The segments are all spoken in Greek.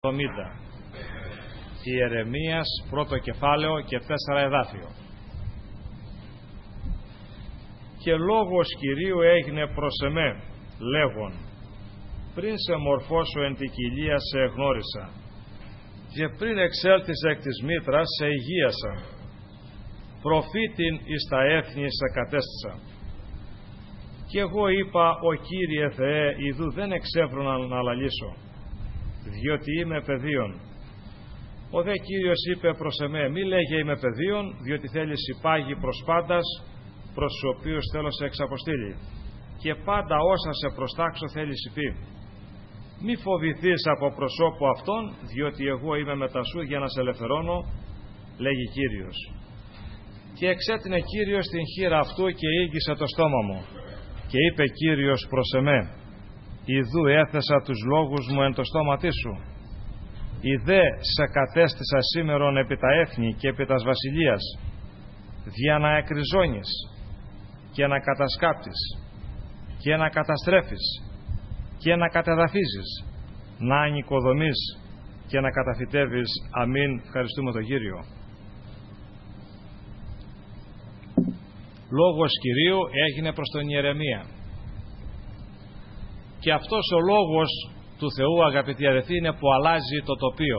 70. Ιερεμίας, πρώτο κεφάλαιο και 4 εδάφιο. Και λόγος Κυρίου έγινε προς εμέ, λέγον, πριν σε μορφώσω εν τη κοιλία σε εγνώρισα, και πριν εξέλθεις εκ της μήτρας σε υγείασα, προφήτην εις τα έθνη σε κατέστησα. Και εγώ είπα, ο Κύριε Θεέ, ιδού δεν εξέφρονα να λαλήσω, διότι είμαι παιδίον. Ο δε Κύριος είπε προς εμέ, μη λέγε είμαι παιδίον, διότι θέλεις υπάγει προς πάντας, προς τους οποίους θέλω σε εξαποστήλει, και πάντα όσα σε προστάξω θέλεις υπή. Μη φοβηθείς από προσώπου αυτών, διότι εγώ είμαι μετά σου για να σε ελευθερώνω, λέγει Κύριος. Και εξέτεινε Κύριος την χείρα αυτού και ήγγισε το στόμα μου, και είπε Κύριος προς εμέ, ιδού έθεσα τους λόγους μου εν το στόματί σου. Ιδέ σε κατέστησα σήμερον επί τα έθνη και επί τας βασιλείας, δια να εκριζώνεις και να κατασκάπτεις και να καταστρέφεις και να κατεδαφίζεις, να ανοικοδομείς και να καταφυτεύεις. Αμήν. Ευχαριστούμε τον Κύριο. Λόγος Κυρίου έγινε προς τον Ιερεμία. Και αυτός ο λόγος του Θεού, αγαπητοί αδελφοί, είναι που αλλάζει το τοπίο.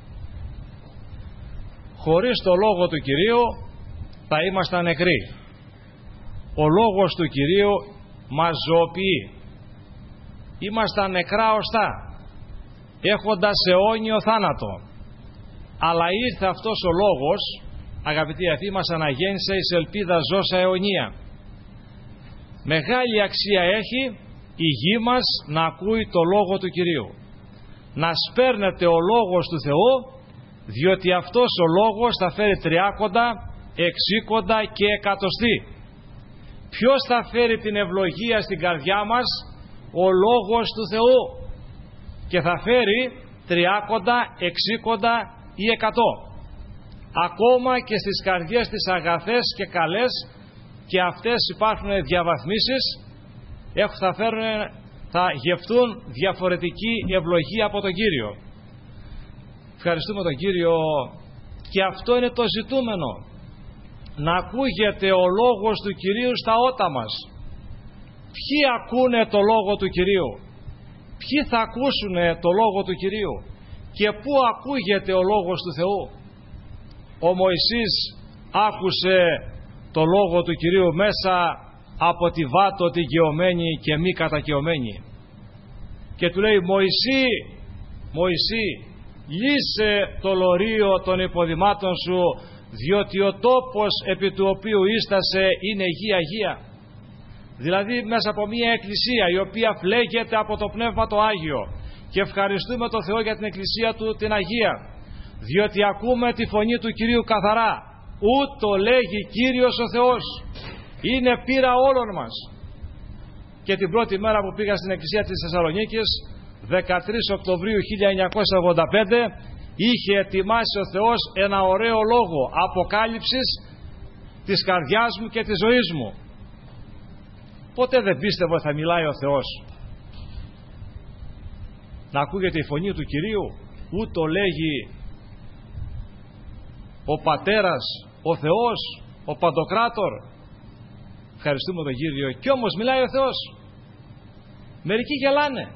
Χωρίς το λόγο του Κυρίου θα ήμασταν νεκροί. Ο λόγος του Κυρίου μας ζωοποιεί. Ήμασταν νεκρά οστά, έχοντας αιώνιο θάνατο. Αλλά ήρθε αυτός ο λόγος, αγαπητοί αδελφοί, μας αναγέννησε εις ελπίδα ζώσα αιωνία. Μεγάλη αξία έχει η γη μας να ακούει το λόγο του Κυρίου. Να σπέρνεται ο λόγος του Θεού, διότι αυτός ο λόγος θα φέρει τριάκοντα, εξήκοντα και εκατοστή. Ποιος θα φέρει την ευλογία στην καρδιά μας? Ο λόγος του Θεού. Και θα φέρει τριάκοντα, εξήκοντα ή εκατό. Ακόμα και στις καρδιές τις αγαθές και καλές, και αυτές υπάρχουν διαβαθμίσεις, θα γευτούν διαφορετική ευλογία από τον Κύριο. Ευχαριστούμε τον Κύριο. Και αυτό είναι το ζητούμενο, να ακούγεται ο λόγος του Κυρίου στα ότα μας. Ποιοι ακούνε το λόγο του Κυρίου? Ποιοι θα ακούσουν το λόγο του Κυρίου? Και πού ακούγεται ο λόγος του Θεού? Ο Μωυσής άκουσε το λόγο του Κυρίου μέσα από τη βάτο τη γεωμένη και μη κατακαιωμένη, και του λέει, Μωυσή, λύσε το λωρίο των υποδημάτων σου, διότι ο τόπος επί του οποίου ίστασε είναι γη αγία. Δηλαδή μέσα από μια εκκλησία η οποία φλέγεται από το Πνεύμα το Άγιο, και ευχαριστούμε τον Θεό για την εκκλησία του την Αγία, διότι ακούμε τη φωνή του Κυρίου καθαρά. Ούτω λέγει Κύριος ο Θεός. Είναι πείρα όλων μας. Και την πρώτη μέρα που πήγα στην εκκλησία της Θεσσαλονίκης, 13 Οκτωβρίου 1985, είχε ετοιμάσει ο Θεός ένα ωραίο λόγο αποκάλυψης της καρδιάς μου και της ζωής μου. Ποτέ δεν πίστευα ότι θα μιλάει ο Θεός. Να ακούγεται η φωνή του Κυρίου. Ούτω λέγει ο Πατέρας, ο Θεός, ο Παντοκράτορ. Ευχαριστούμε τον Κύριο. Κι όμως μιλάει ο Θεός. Μερικοί γελάνε.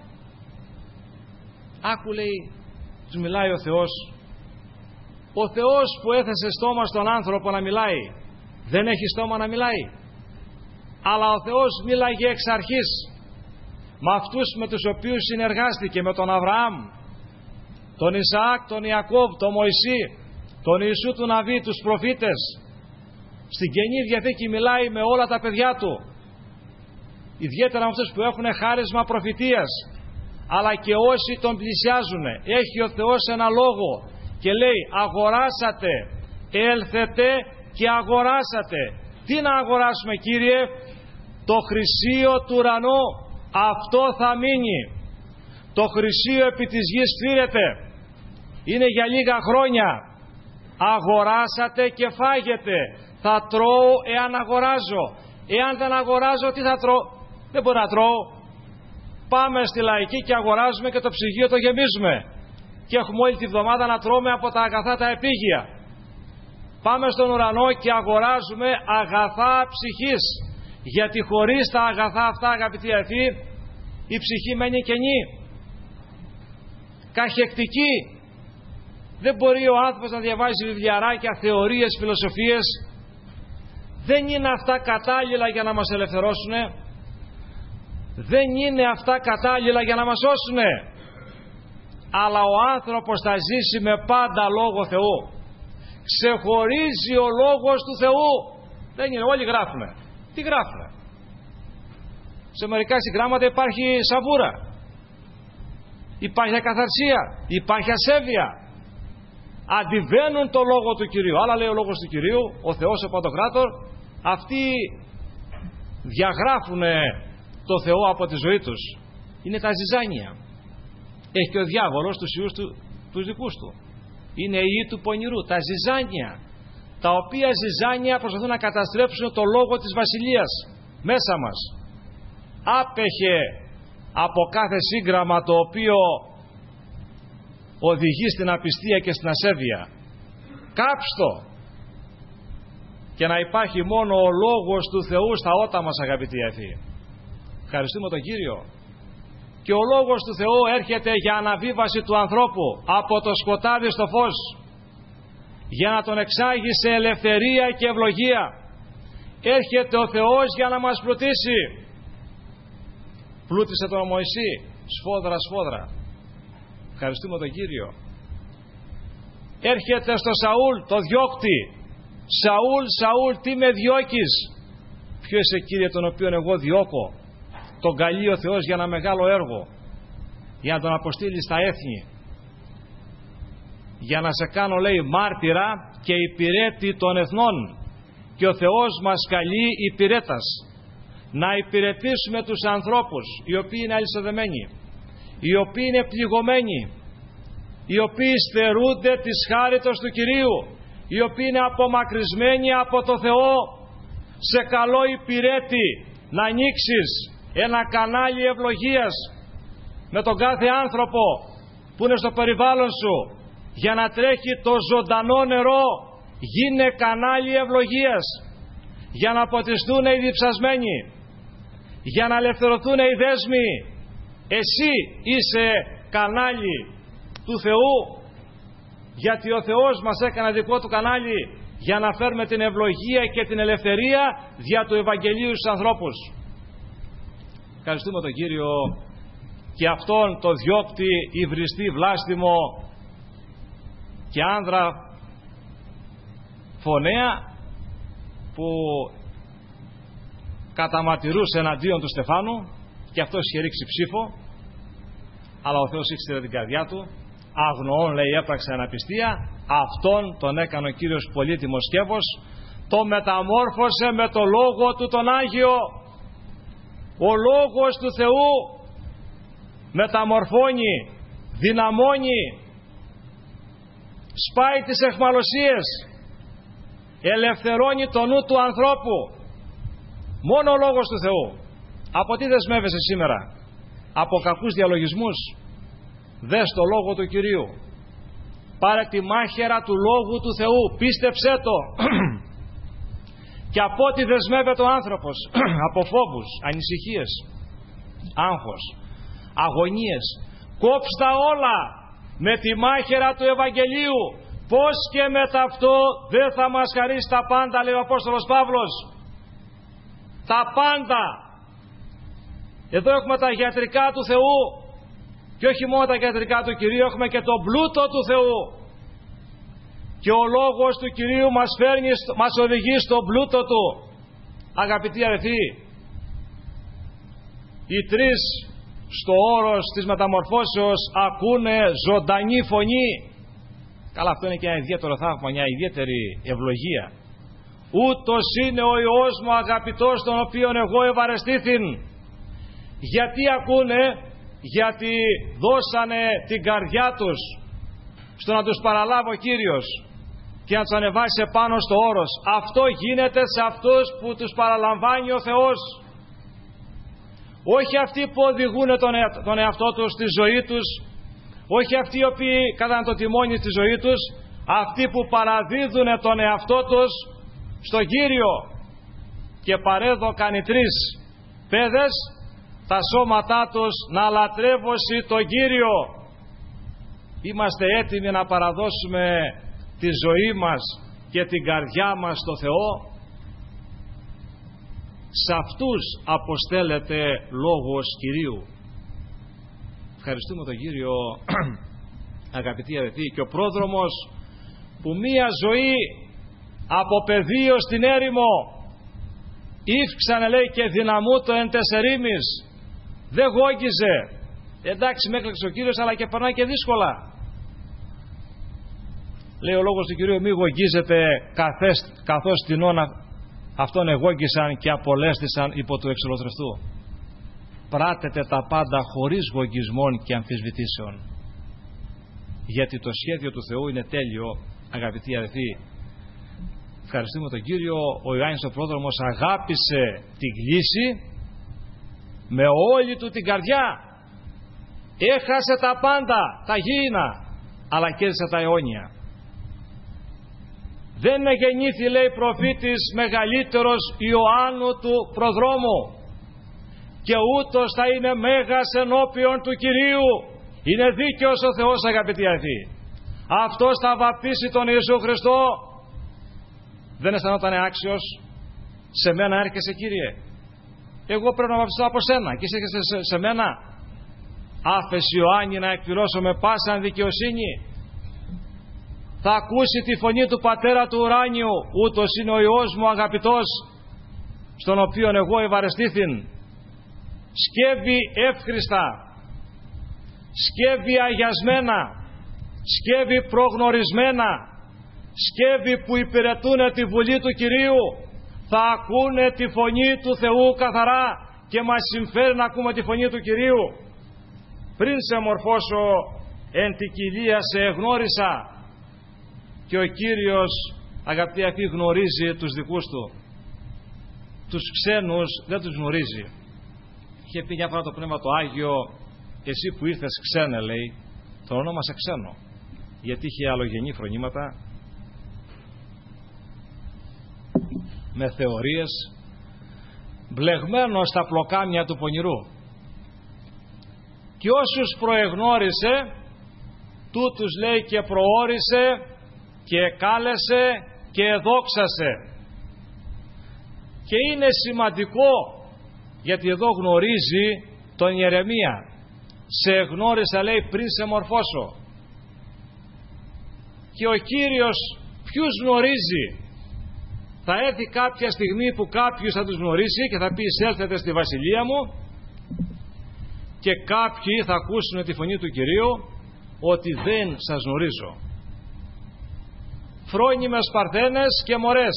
Άκου, λέει, τους μιλάει ο Θεός. Ο Θεός που έθεσε στόμα στον άνθρωπο να μιλάει, δεν έχει στόμα να μιλάει? Αλλά ο Θεός μίλαγε εξ αρχής με αυτούς με τους οποίους συνεργάστηκε, με τον Αβραάμ, τον Ισαάκ, τον Ιακώβ, τον Μωυσή, τον Ιησού του Ναβί, τους προφήτες. Στην Καινή Διαθήκη μιλάει με όλα τα παιδιά του, ιδιαίτερα με αυτούς που έχουν χάρισμα προφητείας, αλλά και όσοι τον πλησιάζουν. Έχει ο Θεός ένα λόγο και λέει, αγοράσατε, έλθετε και αγοράσατε. Τι να αγοράσουμε, Κύριε? Το χρυσίο του ουρανού. Αυτό θα μείνει. Το χρυσίο επί της γης φύρεται. Είναι για λίγα χρόνια. Αγοράσατε και φάγετε. Θα τρώω εάν αγοράζω. Εάν δεν αγοράζω, τι θα τρώω? Δεν μπορώ να τρώω. Πάμε στη Λαϊκή και αγοράζουμε και το ψυγείο το γεμίζουμε. και έχουμε όλη τη βδομάδα να τρώμε από τα αγαθά τα επίγεια. Πάμε στον ουρανό και αγοράζουμε αγαθά ψυχής, γιατί χωρίς τα αγαθά αυτά, αγαπητοί αδελφοί, η ψυχή μένει κενή, καχεκτική. Δεν μπορεί ο άνθρωπος να διαβάζει βιβλιαράκια, θεωρίες, φιλοσοφίες. Δεν είναι αυτά κατάλληλα για να μας ελευθερώσουν. Δεν είναι αυτά κατάλληλα για να μας σώσουν. Αλλά ο άνθρωπος θα ζήσει με πάντα λόγο Θεού. Ξεχωρίζει ο λόγος του Θεού. Δεν είναι, όλοι γράφουμε. Τι γράφουμε? Σε μερικά συγγράμματα υπάρχει σαβούρα, υπάρχει ακαθαρσία, υπάρχει ασέβεια. Αντιβαίνουν το λόγο του Κυρίου. Άλλα λέει ο λόγος του Κυρίου, ο Θεός ο Παντοκράτορ. Αυτοί διαγράφουν το Θεό από τη ζωή τους. Είναι τα ζυζάνια. Έχει και ο διάβολος τους ιούς τους δικούς του. Είναι οι ιοί του πονηρού, τα ζυζάνια, τα οποία ζυζάνια προσπαθούν να καταστρέψουν το λόγο της βασιλείας μέσα μας. Άπεχε από κάθε σύγγραμμα το οποίο οδηγεί στην απιστία και στην ασέβεια. Κάψτο και να υπάρχει μόνο ο λόγος του Θεού στα ότα μας, αγαπητοί αδελφοί. Ευχαριστούμε τον Κύριο. Και ο λόγος του Θεού έρχεται για αναβίβαση του ανθρώπου από το σκοτάδι στο φως, για να τον εξάγει σε ελευθερία και ευλογία. Έρχεται ο Θεός για να μας πλουτίσει. Πλούτισε τον Μωυσή σφόδρα σφόδρα. Ευχαριστούμε τον Κύριο. Έρχεται στο Σαούλ, το διώκτη. Σαούλ, Σαούλ, τι με διώκεις? Ποιος είσαι, Κύριε, τον οποίον εγώ διώκω? Τον καλεί ο Θεός για ένα μεγάλο έργο, για να τον αποστείλει στα έθνη, για να σε κάνω, λέει, μάρτυρα και υπηρέτη των εθνών. Και ο Θεός μας καλεί υπηρέτας, να υπηρετήσουμε τους ανθρώπους οι οποίοι είναι αλυσοδεμένοι, οι οποίοι είναι πληγωμένοι, οι οποίοι στερούνται της χάριτος του Κυρίου, οι οποίοι είναι απομακρυσμένοι από το Θεό. Σε καλό υπηρέτη να ανοίξεις ένα κανάλι ευλογίας με τον κάθε άνθρωπο που είναι στο περιβάλλον σου, για να τρέχει το ζωντανό νερό. Γίνε κανάλι ευλογίας, για να ποτιστούν οι διψασμένοι, για να ελευθερωθούν οι δέσμοι. Εσύ είσαι κανάλι του Θεού, γιατί ο Θεός μας έκανε δικό του κανάλι για να φέρουμε την ευλογία και την ελευθερία δια του Ευαγγελίου στους ανθρώπους. Ευχαριστούμε τον Κύριο και αυτόν το διώκτη, υβριστή, βλάστημο και άνδρα φωνέα που καταμαρτυρούσε εναντίον του Στεφάνου, και αυτός είχε ρίξει ψήφο, αλλά ο Θεός ήξερε την καρδιά του. Αγνοών, λέει, έπραξε αναπιστία. Αυτόν τον έκανε ο Κύριος πολύτιμο σκεύος, το μεταμόρφωσε με το Λόγο του τον Άγιο. Ο Λόγος του Θεού μεταμορφώνει, δυναμώνει, σπάει τις αιχμαλωσίες, ελευθερώνει το νου του ανθρώπου. Μόνο ο Λόγος του Θεού. Από τι δεσμεύεσαι σήμερα? Από κακούς διαλογισμούς? Δες το Λόγο του Κυρίου. Πάρε τη μάχαιρα του Λόγου του Θεού, πίστεψέ το. Και από ό,τι δεσμεύεται ο άνθρωπος, από φόβους, ανησυχίες, άγχος, αγωνίες, κόψτα όλα με τη μάχαιρα του Ευαγγελίου. Πώς και μετά αυτό δεν θα μας χαρίσει τα πάντα, λέει ο Απόστολος Παύλος. Τα πάντα. Εδώ έχουμε τα γιατρικά του Θεού, και όχι μόνο τα γιατρικά του Κυρίου, έχουμε και τον πλούτο του Θεού. Και ο Λόγος του Κυρίου μας οδηγεί στον πλούτο του. Αγαπητοί αδελφοί, οι τρεις στο όρος της μεταμορφώσεως ακούνε ζωντανή φωνή. Καλά, αυτό είναι και ένα ιδιαίτερο θαύμα, μια ιδιαίτερη ευλογία. Ούτως είναι ο Υιός μου αγαπητός, τον οποίον εγώ ευαρεστήθην. Γιατί ακούνε? Γιατί δώσανε την καρδιά τους στο να τους παραλάβει ο Κύριος και να τους ανεβάσει πάνω στο όρος. Αυτό γίνεται σε αυτούς που τους παραλαμβάνει ο Θεός. Όχι αυτοί που οδηγούν τον εαυτό τους στη ζωή τους όχι αυτοί οι οποίοι κάναν το τιμόνι στη ζωή τους, αυτοί που παραδίδουν τον εαυτό τους στον Κύριο και παρέδωκαν οι 3 παιδες τα σώματά τους να λατρεύσει τον Κύριο. Είμαστε έτοιμοι να παραδώσουμε τη ζωή μας και την καρδιά μας στο Θεό? Σε αυτούς αποστέλλεται λόγος Κυρίου. Ευχαριστούμε τον Κύριο, αγαπητοί αδελφοί, και ο πρόδρομος που μία ζωή από πεδίο στην έρημο ύφξανε, λέει, και δυναμούτο εν 4 δεν γόγγιζε. Εντάξει, με έκλεξε ο Κύριος, αλλά και περνάει και δύσκολα. Λέει ο λόγος του Κυρίου, μη γογγίζετε καθώς την όνα αυτόν εγόγγισαν και απολέστησαν υπό του εξολοθρευτού. Πράτετε τα πάντα χωρίς γογγισμών και αμφισβητήσεων, γιατί το σχέδιο του Θεού είναι τέλειο, αγαπητοί αδελφοί. Ευχαριστούμε τον Κύριο. Ο Ιωάννης ο πρόδρομος αγάπησε την κλήση με όλη του την καρδιά. Έχασε τα πάντα, τα γήινα, αλλά κέρδισε τα αιώνια. Δεν γεννήθη, λέει, προφήτης μεγαλύτερος Ιωάννου του προδρόμου, και ούτως θα είναι μέγας ενώπιον του Κυρίου. Είναι δίκαιος ο Θεός, αγαπητοί αδελφοί. Αυτός θα βαπτίσει τον Ιησού Χριστό. Δεν αισθανόταν άξιος? Σε μένα έρχεσαι, Κύριε? Εγώ πρέπει να βαπτιστώ από σένα και εσύ έρχεσαι σε μένα? Άφεση Ιωάννη να εκπληρώσω με πάσαν δικαιοσύνη. Θα ακούσει τη φωνή του Πατέρα του ουράνιου, ούτως είναι ο Υιός μου αγαπητός, στον οποίον εγώ ευαρεστήθην. Σκεύη εύχριστα, σκεύη αγιασμένα, σκεύη προγνωρισμένα, σκεύη που υπηρετούν τη Βουλή του Κυρίου, θα ακούνε τη φωνή του Θεού καθαρά, και μας συμφέρει να ακούμε τη φωνή του Κυρίου. Πριν σε μορφώσω εν τη κοιλία σε εγνώρισα. Και ο Κύριος, αγαπητοί αυτοί, γνωρίζει τους δικούς του. Τους ξένους δεν τους γνωρίζει. Είχε πει μια φορά το Πνεύμα το Άγιο, εσύ που ήρθες ξένε, λέει, τον ονόμασε ξένο, γιατί είχε αλλογενή φρονήματα, με θεωρίες, μπλεγμένο στα πλοκάμια του πονηρού. Και όσους προεγνώρισε, τούτους, λέει, και προόρισε και κάλεσε και εδόξασε. Και είναι σημαντικό, γιατί εδώ γνωρίζει τον Ιερεμία. Σε γνώρισα, λέει, πριν σε μορφώσω. Και ο Κύριος ποιους γνωρίζει? Θα έρθει κάποια στιγμή που κάποιους θα τους γνωρίσει και θα πει εισέλθετε στη βασιλεία μου, και κάποιοι θα ακούσουν τη φωνή του Κυρίου ότι δεν σας γνωρίζω. Φρόνιμες παρθένες και μωρές.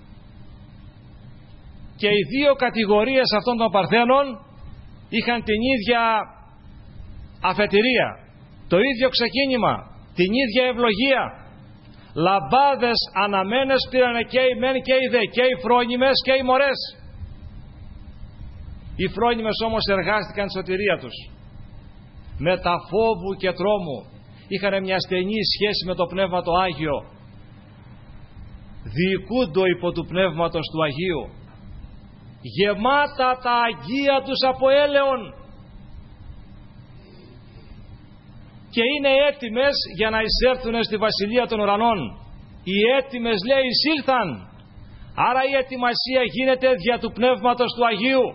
Και οι 2 κατηγορίες αυτών των παρθένων είχαν την ίδια αφετηρία, το ίδιο ξεκίνημα, την ίδια ευλογία. Λαμπάδες αναμένες πήρανε και οι μεν και οι δε, και οι φρόνιμες και οι μωρές. Οι φρόνιμες όμως εργάστηκαν τη σωτηρία τους με τα φόβου και τρόμου. Είχαν μια στενή σχέση με το Πνεύμα το Άγιο, διοικούντο υπό του Πνεύματος του Αγίου, γεμάτα τα αγία τους από έλεον, και είναι έτοιμες για να εισέρθουν στη Βασιλεία των Ουρανών. Οι έτοιμες, λέει, εισήλθαν. Άρα η ετοιμασία γίνεται δια του Πνεύματος του Αγίου.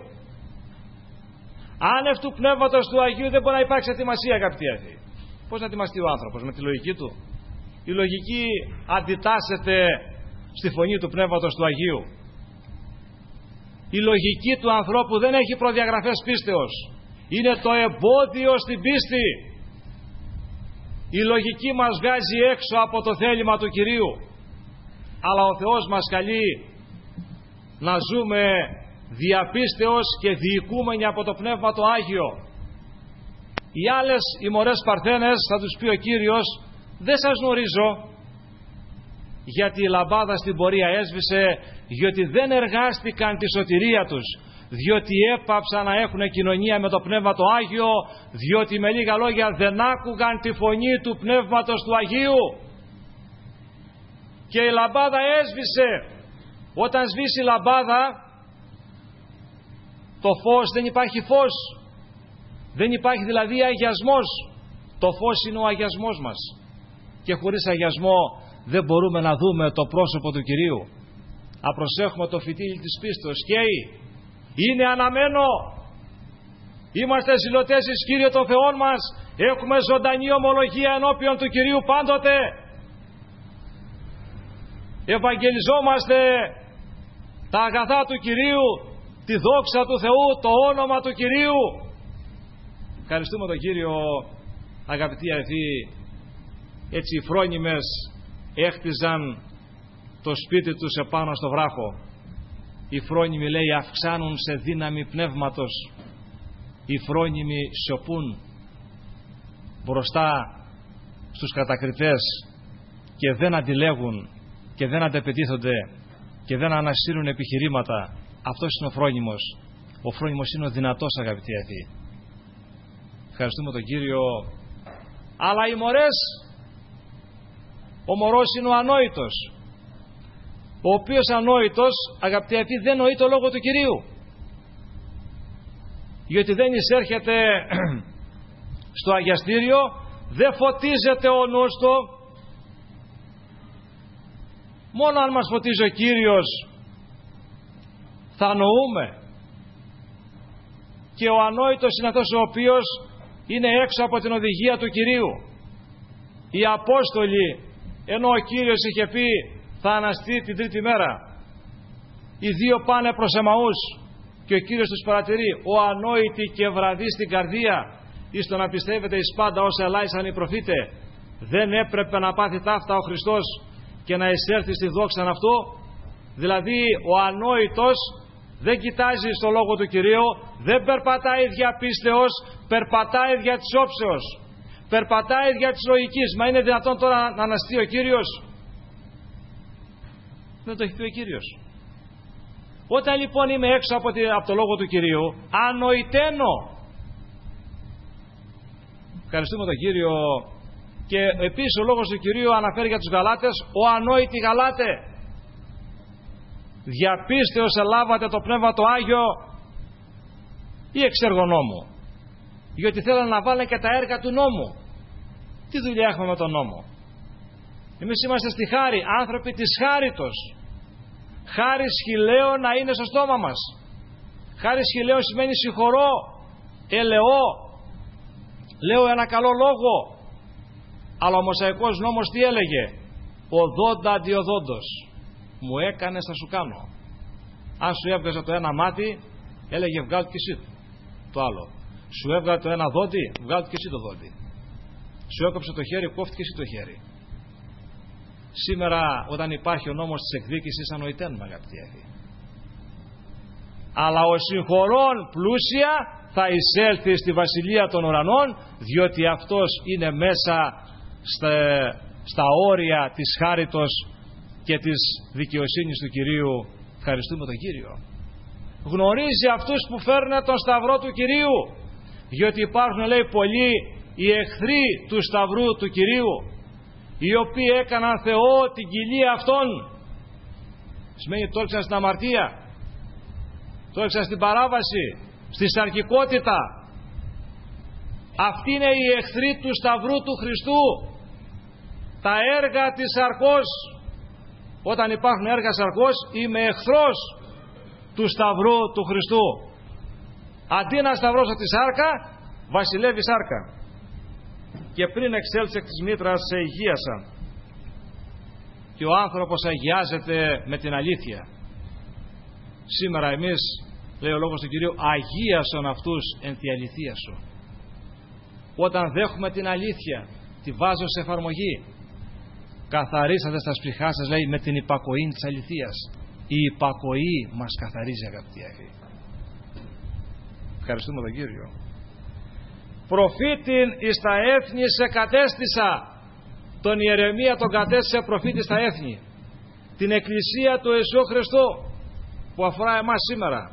Άνευ του Πνεύματος του Αγίου δεν μπορεί να υπάρξει ετοιμασία, αγαπητοί αδελφοί. Πώς να ετοιμαστεί ο άνθρωπος? Με τη λογική του? Η λογική αντιτάσσεται στη φωνή του Πνεύματος του Αγίου. Η λογική του ανθρώπου δεν έχει προδιαγραφές πίστεως. Είναι το εμπόδιο στην πίστη. Η λογική μας βγάζει έξω από το θέλημα του Κυρίου. Αλλά ο Θεός μας καλεί να ζούμε διαπίστεως και διοικούμενοι από το Πνεύμα το Άγιο. Οι άλλες, οι μωρές παρθένες, θα τους πει ο Κύριος, δεν σας γνωρίζω, γιατί η λαμπάδα στην πορεία έσβησε, γιατί δεν εργάστηκαν τη σωτηρία τους. διότι έπαψαν να έχουν κοινωνία με το Πνεύμα το Άγιο, διότι με λίγα λόγια δεν άκουγαν τη φωνή του Πνεύματος του Αγίου. Και η λαμπάδα έσβησε. Όταν σβήσει η λαμπάδα, το φως, δεν υπάρχει φως. Δεν υπάρχει δηλαδή αγιασμός. Το φως είναι ο αγιασμός μας. Και χωρίς αγιασμό δεν μπορούμε να δούμε το πρόσωπο του Κυρίου. Απροσέχουμε το φυτίλι της πίστεως. Καίει. Είναι αναμένο. Είμαστε ζηλωτές εις Κύριο των Θεών μας. Έχουμε ζωντανή ομολογία ενώπιον του Κυρίου πάντοτε. Ευαγγελιζόμαστε τα αγαθά του Κυρίου, τη δόξα του Θεού, το όνομα του Κυρίου. Ευχαριστούμε τον Κύριο, αγαπητοί αδελφοί. Έτσι οι φρόνιμες έχτιζαν το σπίτι τους επάνω στο βράχο. Οι φρόνιμοι, λέει, αυξάνουν σε δύναμη πνεύματος. Οι φρόνιμοι σιωπούν μπροστά στους κατακριτές και δεν αντιλέγουν και δεν αντεπαιτήθονται και δεν ανασύρουν επιχειρήματα. Αυτός είναι ο φρόνιμος. Ο φρόνιμος είναι ο δυνατός, αγαπητοί αδελφοί. Ευχαριστούμε τον Κύριο. Αλλά οι μωρές, ο μωρός είναι ο ανόητος, ο οποίος ανόητος, αγαπητοί αδελφοί, δεν νοεί το λόγο του Κυρίου, γιατί δεν εισέρχεται στο αγιαστήριο, δεν φωτίζεται ο νους του. Μόνο αν μας φωτίζει ο Κύριος θα νοούμε. Και ο ανόητος είναι αυτός ο οποίος είναι έξω από την οδηγία του Κυρίου. Οι Απόστολοι, ενώ ο Κύριος είχε πει θα αναστεί την τρίτη μέρα, οι δύο πάνε προς Εμαούς και ο Κύριος τους παρατηρεί. Ο ανόητοι και βραδύ στην καρδία, εις το να πιστεύετε εις πάντα όσα ελάησαν οι προφήτες, δεν έπρεπε να πάθει ταύτα ο Χριστός και να εισέλθει στη δόξα αυτού? Δηλαδή ο ανόητος δεν κοιτάζει στο λόγο του Κυρίου, δεν περπατάει δια πίστεως, περπατάει δια της όψεως, περπατάει δια της λογικής. Μα είναι δυνατόν τώρα να αναστεί ο Κύριος? Δεν το έχει πει ο Κύριος. Όταν λοιπόν είμαι έξω από το λόγο του Κυρίου, ανοηταίνω. Ευχαριστούμε τον Κύριο. Και επίσης ο λόγος του Κυρίου αναφέρει για τους Γαλάτες, ο ανόητοι Γαλάτε, διαπίστεως ελάβατε το Πνεύμα το Άγιο ή εξέργο νόμου? Γιατί θέλουν να βάλουν και τα έργα του νόμου. Τι δουλειά έχουμε με τον νόμο? Εμείς είμαστε στη χάρη, άνθρωποι της χάριτος. Χάρη χιλέο να είναι στο στόμα μας. Χάρη χιλέο σημαίνει συγχωρώ, ελεώ, λέω ένα καλό λόγο. Αλλά ο Μωσαϊκός νόμος τι έλεγε? Οδόντα αντιοδόντος. Μου έκανες θα σου κάνω. Αν σου έβγαζε το ένα μάτι, έλεγε βγάλω και εσύ το άλλο. Σου έβγαλε το ένα δόντι, βγάλω και εσύ το δόντι. Σου έκοψε το χέρι, κόφτηκε εσύ το χέρι. Σήμερα όταν υπάρχει ο νόμος της εκδίκησης, ανοηταίνουμε, αγαπητοί αδελφοί. Αλλά ο συγχωρών πλούσια θα εισέλθει στη βασιλεία των ουρανών, διότι αυτός είναι μέσα στα όρια της χάριτος και της δικαιοσύνης του Κυρίου. Ευχαριστούμε τον Κύριο. Γνωρίζει αυτούς που φέρνουν τον σταυρό του Κυρίου, διότι υπάρχουν, λέει, πολλοί οι εχθροί του σταυρού του Κυρίου, οι οποίοι έκαναν Θεό την κοιλία αυτών. Σημαίνει τόλξαν στην αμαρτία, τόλξαν στην παράβαση, στη σαρκικότητα. Αυτοί είναι οι εχθροί του σταυρού του Χριστού. Τα έργα της σαρκός. Όταν υπάρχουν έργα σαρκός, είμαι εχθρός του σταυρού του Χριστού. Αντί να σταυρώσω τη σάρκα, βασιλεύει σάρκα. Και πριν εξέλθει εκ της μήτρας, σε υγείασαν. Και ο άνθρωπος αγιάζεται με την αλήθεια. Σήμερα εμείς, λέει ο λόγος του Κυρίου, αγίασον αυτούς εν τη αληθεία σου. Όταν δέχουμε την αλήθεια, τη βάζω σε εφαρμογή, καθαρίσατε στα σπληχά σας, λέει, με την υπακοή της αληθείας. Η υπακοή μας καθαρίζει, αγαπητοί αδελφοί. Ευχαριστούμε τον Κύριο. Προφήτην εις τα έθνη σε κατέστησα. Τον Ιερεμία τον κατέστησε προφήτη στα έθνη. Την Εκκλησία του Ιησού Χριστού, που αφορά εμάς σήμερα.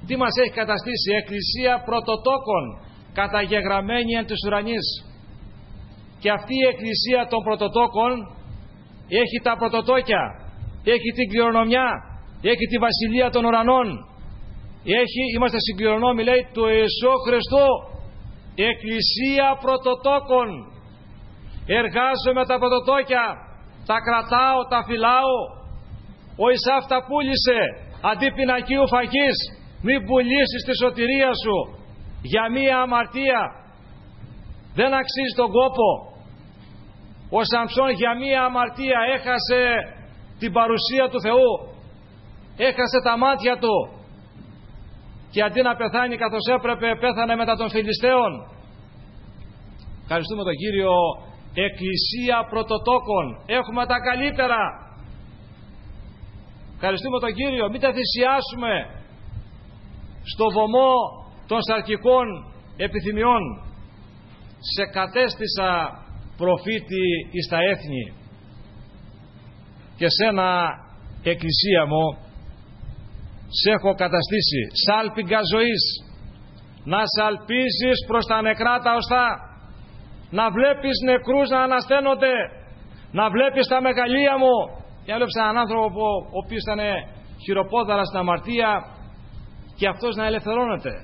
Τι μας έχει καταστήσει? Εκκλησία πρωτοτόκων, καταγεγραμμένη εν της ουρανής. Και αυτή η εκκλησία των πρωτοτόκων έχει τα πρωτοτόκια, έχει την κληρονομιά, έχει τη βασιλεία των ουρανών, είμαστε συγκληρονόμοι, λέει, του Ιησού Χριστού. Εκκλησία πρωτοτόκων. Εργάζομαι τα πρωτοτόκια, τα κρατάω, τα φυλάω. Ο Ισαύ τα πούλησε αντί πινακίου φαγής. Μην πουλήσεις τη σωτηρία σου για μία αμαρτία. Δεν αξίζει τον κόπο. Ο Σαμψόν για μία αμαρτία έχασε την παρουσία του Θεού, έχασε τα μάτια του και αντί να πεθάνει καθώς έπρεπε, πέθανε μετά των Φιλιστέων. Ευχαριστούμε τον Κύριο. Εκκλησία πρωτοτόκων, έχουμε τα καλύτερα. Ευχαριστούμε τον Κύριο. Μην τα θυσιάσουμε στο βωμό των σαρκικών επιθυμιών. Σε κατέστησα προφήτη εις τα έθνη, και σένα, εκκλησία μου, σε έχω καταστήσει σάλπιγγα ζωής, να σαλπίζεις προς τα νεκρά τα οστά, να βλέπεις νεκρούς να ανασταίνονται, να βλέπεις τα μεγαλεία μου. Και έβλεψα έναν άνθρωπο ο οποίος ήταν χειροπόδαρα στην αμαρτία και αυτός να ελευθερώνεται.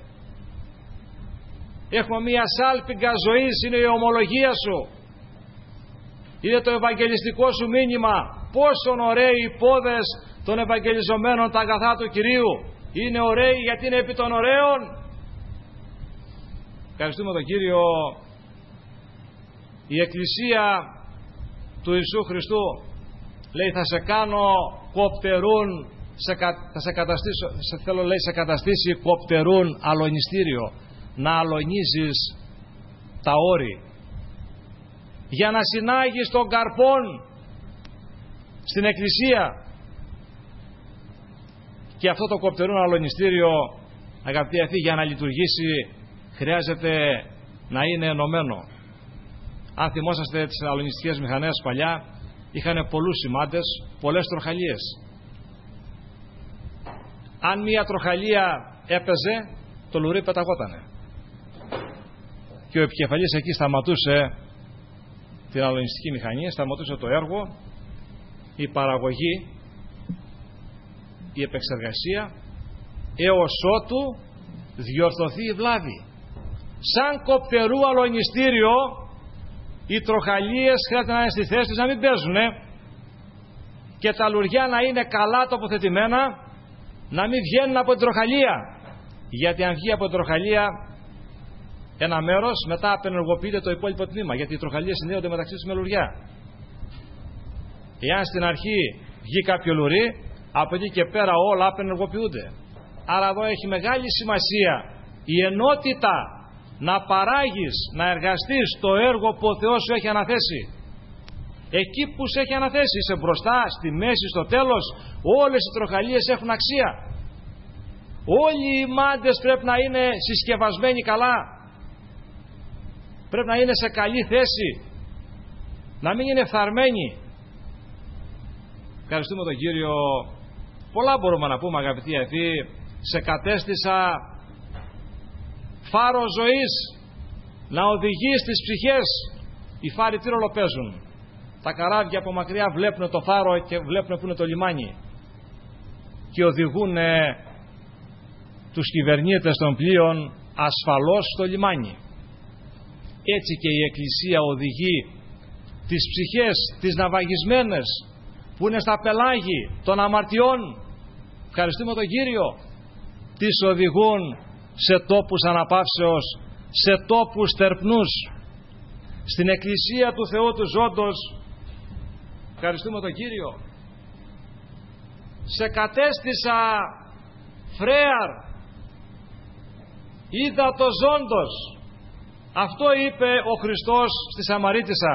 Έχουμε μία σάλπιγγα ζωής, είναι η ομολογία σου, είναι το ευαγγελιστικό σου μήνυμα. Πόσο ωραίοι οι πόδες των ευαγγελιζομένων τα αγαθά του Κυρίου. Είναι ωραίοι γιατί είναι επί των ωραίων. Ευχαριστούμε τον Κύριο. Η Εκκλησία του Ιησού Χριστού λέει, θα σε κάνω κοπτερούν, θα σε καταστήσω, θέλω, λέει, σε καταστήσει κοπτερούν αλωνιστήριο, να αλωνίζεις τα όρη, για να συνάγεις τον καρπόν στην Εκκλησία. Και αυτό το κοπτερούν αλωνιστήριο, αγαπητοί αυτοί, για να λειτουργήσει χρειάζεται να είναι ενωμένο. Αν θυμόσαστε τις αλωνιστικές μηχανές παλιά, είχαν πολλούς σημάτες, πολλές τροχαλίες. Αν μία τροχαλία έπαιζε, το λουρί πεταγότανε και ο επικεφαλής εκεί σταματούσε την αλωνιστική μηχανή, σταματούσε το έργο, η παραγωγή, η επεξεργασία, έως ότου διορθωθεί η βλάβη. Σαν κοπτερού αλωνιστήριο, οι τροχαλίες χρειάζεται να είναι στη θέση τους, να μην παίζουν, και τα λουριά να είναι καλά τοποθετημένα, να μην βγαίνουν από την τροχαλία. Γιατί αν βγει από την τροχαλία ένα μέρος, μετά απενεργοποιείται το υπόλοιπο τμήμα, γιατί οι τροχαλίες συνδέονται μεταξύ τους με λουριά. Εάν στην αρχή βγει κάποιο λουρί, από εκεί και πέρα όλα απενεργοποιούνται. Άρα εδώ έχει μεγάλη σημασία η ενότητα, να παράγεις, να εργαστείς το έργο που ο Θεός σου έχει αναθέσει. Εκεί που σε έχει αναθέσει, είσαι μπροστά, στη μέση, στο τέλος, όλες οι τροχαλίες έχουν αξία. Όλοι οι μάντες πρέπει να είναι συσκευασμένοι καλά, πρέπει να είναι σε καλή θέση, να μην είναι φθαρμένοι. Ευχαριστούμε τον Κύριο. Πολλά μπορούμε να πούμε, αγαπητοί αδελφοί. Σε κατέστησα φάρο ζωής, να οδηγεί στις ψυχές. Οι φάροι τι ρόλο παίζουν? Τα καράβια από μακριά βλέπουν το φάρο και βλέπουν που είναι το λιμάνι και οδηγούν τους κυβερνήτες των πλοίων ασφαλώς στο λιμάνι. Έτσι και η Εκκλησία οδηγεί τις ψυχές, τις ναυαγισμένες που είναι στα πελάγη των αμαρτιών. Ευχαριστούμε τον Κύριο. Τις οδηγούν σε τόπους αναπαύσεως, σε τόπους τερπνούς, στην Εκκλησία του Θεού του Ζώντος. Ευχαριστούμε τον Κύριο. Σε κατέστησα φρέαρ, ύδατο ζώντος. Αυτό είπε ο Χριστός στη Σαμαρίτισσα.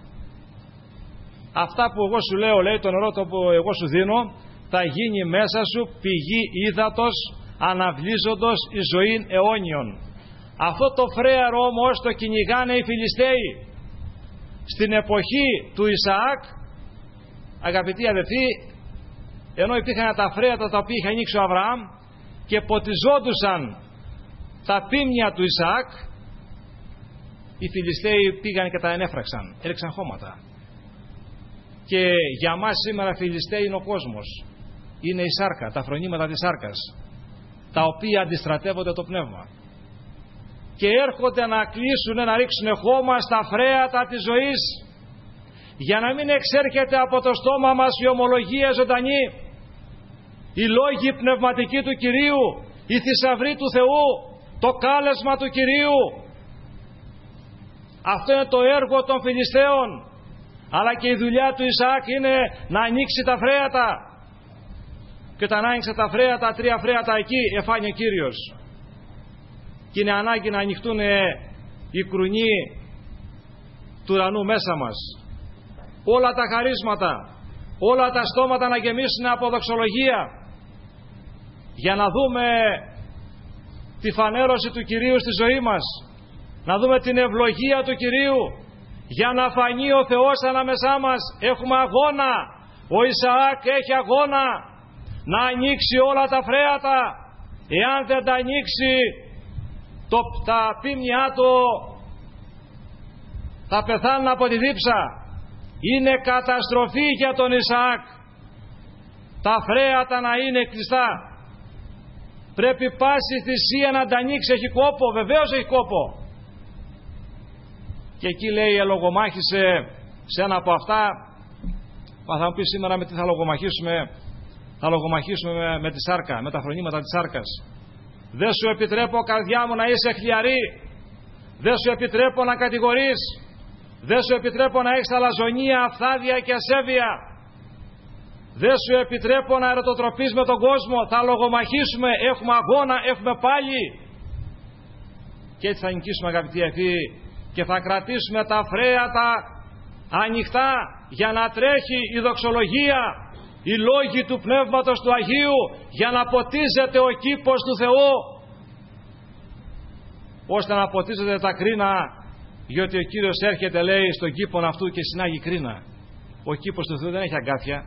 Αυτά που εγώ σου λέω, λέει, το νερό το που εγώ σου δίνω, θα γίνει μέσα σου πηγή ύδατος αναβλύζοντος η ζωήν αιώνιον. Αυτό το φρέαρ όμως το κυνηγάνε οι Φιλιστέοι. Στην εποχή του Ισαάκ, αγαπητοί αδελφοί, ενώ υπήρχαν τα φρέατα τα οποία είχε ανοίξει ο Αβραάμ, και ποτιζόντουσαν τα πίμνια του Ισαάκ, οι Φιλιστέοι πήγαν και τα ενέφραξαν, έλεξαν χώματα. Και για μας σήμερα Φιλιστέοι είναι ο κόσμος, είναι η σάρκα, τα φρονήματα της σάρκας, τα οποία αντιστρατεύονται το πνεύμα και έρχονται να κλείσουν, να ρίξουν χώμα στα φρέατα της ζωής, για να μην εξέρχεται από το στόμα μας η ομολογία ζωντανή, οι λόγοι πνευματικοί του Κυρίου, η θησαυρή του Θεού, το κάλεσμα του Κυρίου. Αυτό είναι το έργο των Φιλιστέων, αλλά και η δουλειά του Ισαάκ είναι να ανοίξει τα φρέατα. Και όταν άνοιξε τα φρέατα, 3 φρέατα εκεί, εφάνει ο Κύριος. Και είναι ανάγκη να ανοιχτούν οι κρουνοί του ουρανού μέσα μας. Όλα τα χαρίσματα, όλα τα στόματα να γεμίσουν από δοξολογία, για να δούμε τη φανέρωση του Κυρίου στη ζωή μας, να δούμε την ευλογία του Κυρίου, για να φανεί ο Θεός ανάμεσά μας. Έχουμε αγώνα, ο Ισαάκ έχει αγώνα να ανοίξει όλα τα φρέατα. Εάν δεν τα ανοίξει, τα πίμνιά του θα πεθάνουν από τη δίψα. Είναι καταστροφή για τον Ισαάκ τα φρέατα να είναι κλειστά. Πρέπει πάση θυσία να τα ανοίξει. Έχει κόπο, βεβαίως έχει κόπο. Και εκεί λέει ελογομάχησε σε ένα από αυτά. Θα μου πει σήμερα με τι θα λογομαχήσουμε. Θα λογομαχήσουμε με τη σάρκα, με τα φρονήματα της σάρκας. Δεν σου επιτρέπω, καρδιά μου, να είσαι χλιαρή. Δεν σου επιτρέπω να κατηγορείς. Δεν σου επιτρέπω να έχεις αλαζονία, αφθάδεια και ασέβεια. Δεν σου επιτρέπω να ερωτοτροπείς με τον κόσμο. Θα λογομαχήσουμε, έχουμε αγώνα, έχουμε πάλι. Και έτσι θα νικήσουμε, αγαπητοί αδελφοί, και θα κρατήσουμε τα φρέατα ανοιχτά για να τρέχει η δοξολογία, οι λόγοι του Πνεύματος του Αγίου, για να ποτίζεται ο κήπος του Θεού, ώστε να ποτίζεται τα κρίνα, διότι ο Κύριος έρχεται, λέει, στον κήπον αυτού και συνάγει κρίνα. Ο κήπος του Θεού δεν έχει αγκάθια,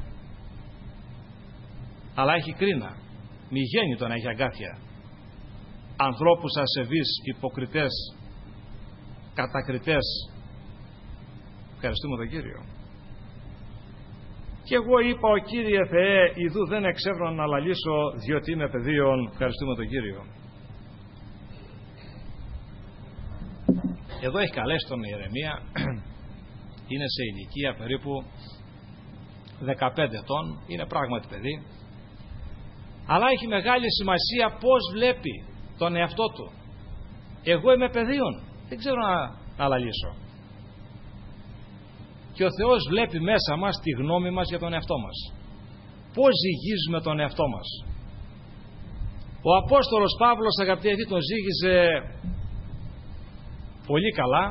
αλλά έχει κρίνα. Μη γέννητο να έχει αγκάθια. Ανθρώπους ασεβείς, υποκριτές, κατακριτές. Ευχαριστούμε τον Κύριο. Και εγώ είπα, ο Κύριε Θεέ, ιδού δεν εξεύρω να λαλήσω, διότι είμαι παιδίον. Ευχαριστούμε τον Κύριο. Εδώ έχει καλέσει τον Ιερεμία, είναι σε ηλικία περίπου 15 ετών, είναι πράγματι παιδί, αλλά έχει μεγάλη σημασία πώς βλέπει τον εαυτό του. Εγώ είμαι παιδίον, δεν ξέρω να λαλήσω. Και ο Θεός βλέπει μέσα μας τη γνώμη μας για τον εαυτό μας. Πώς ζυγίζουμε τον εαυτό μας. Ο Απόστολος Παύλος, αγαπητοί αδελφοί, τον ζύγιζε πολύ καλά.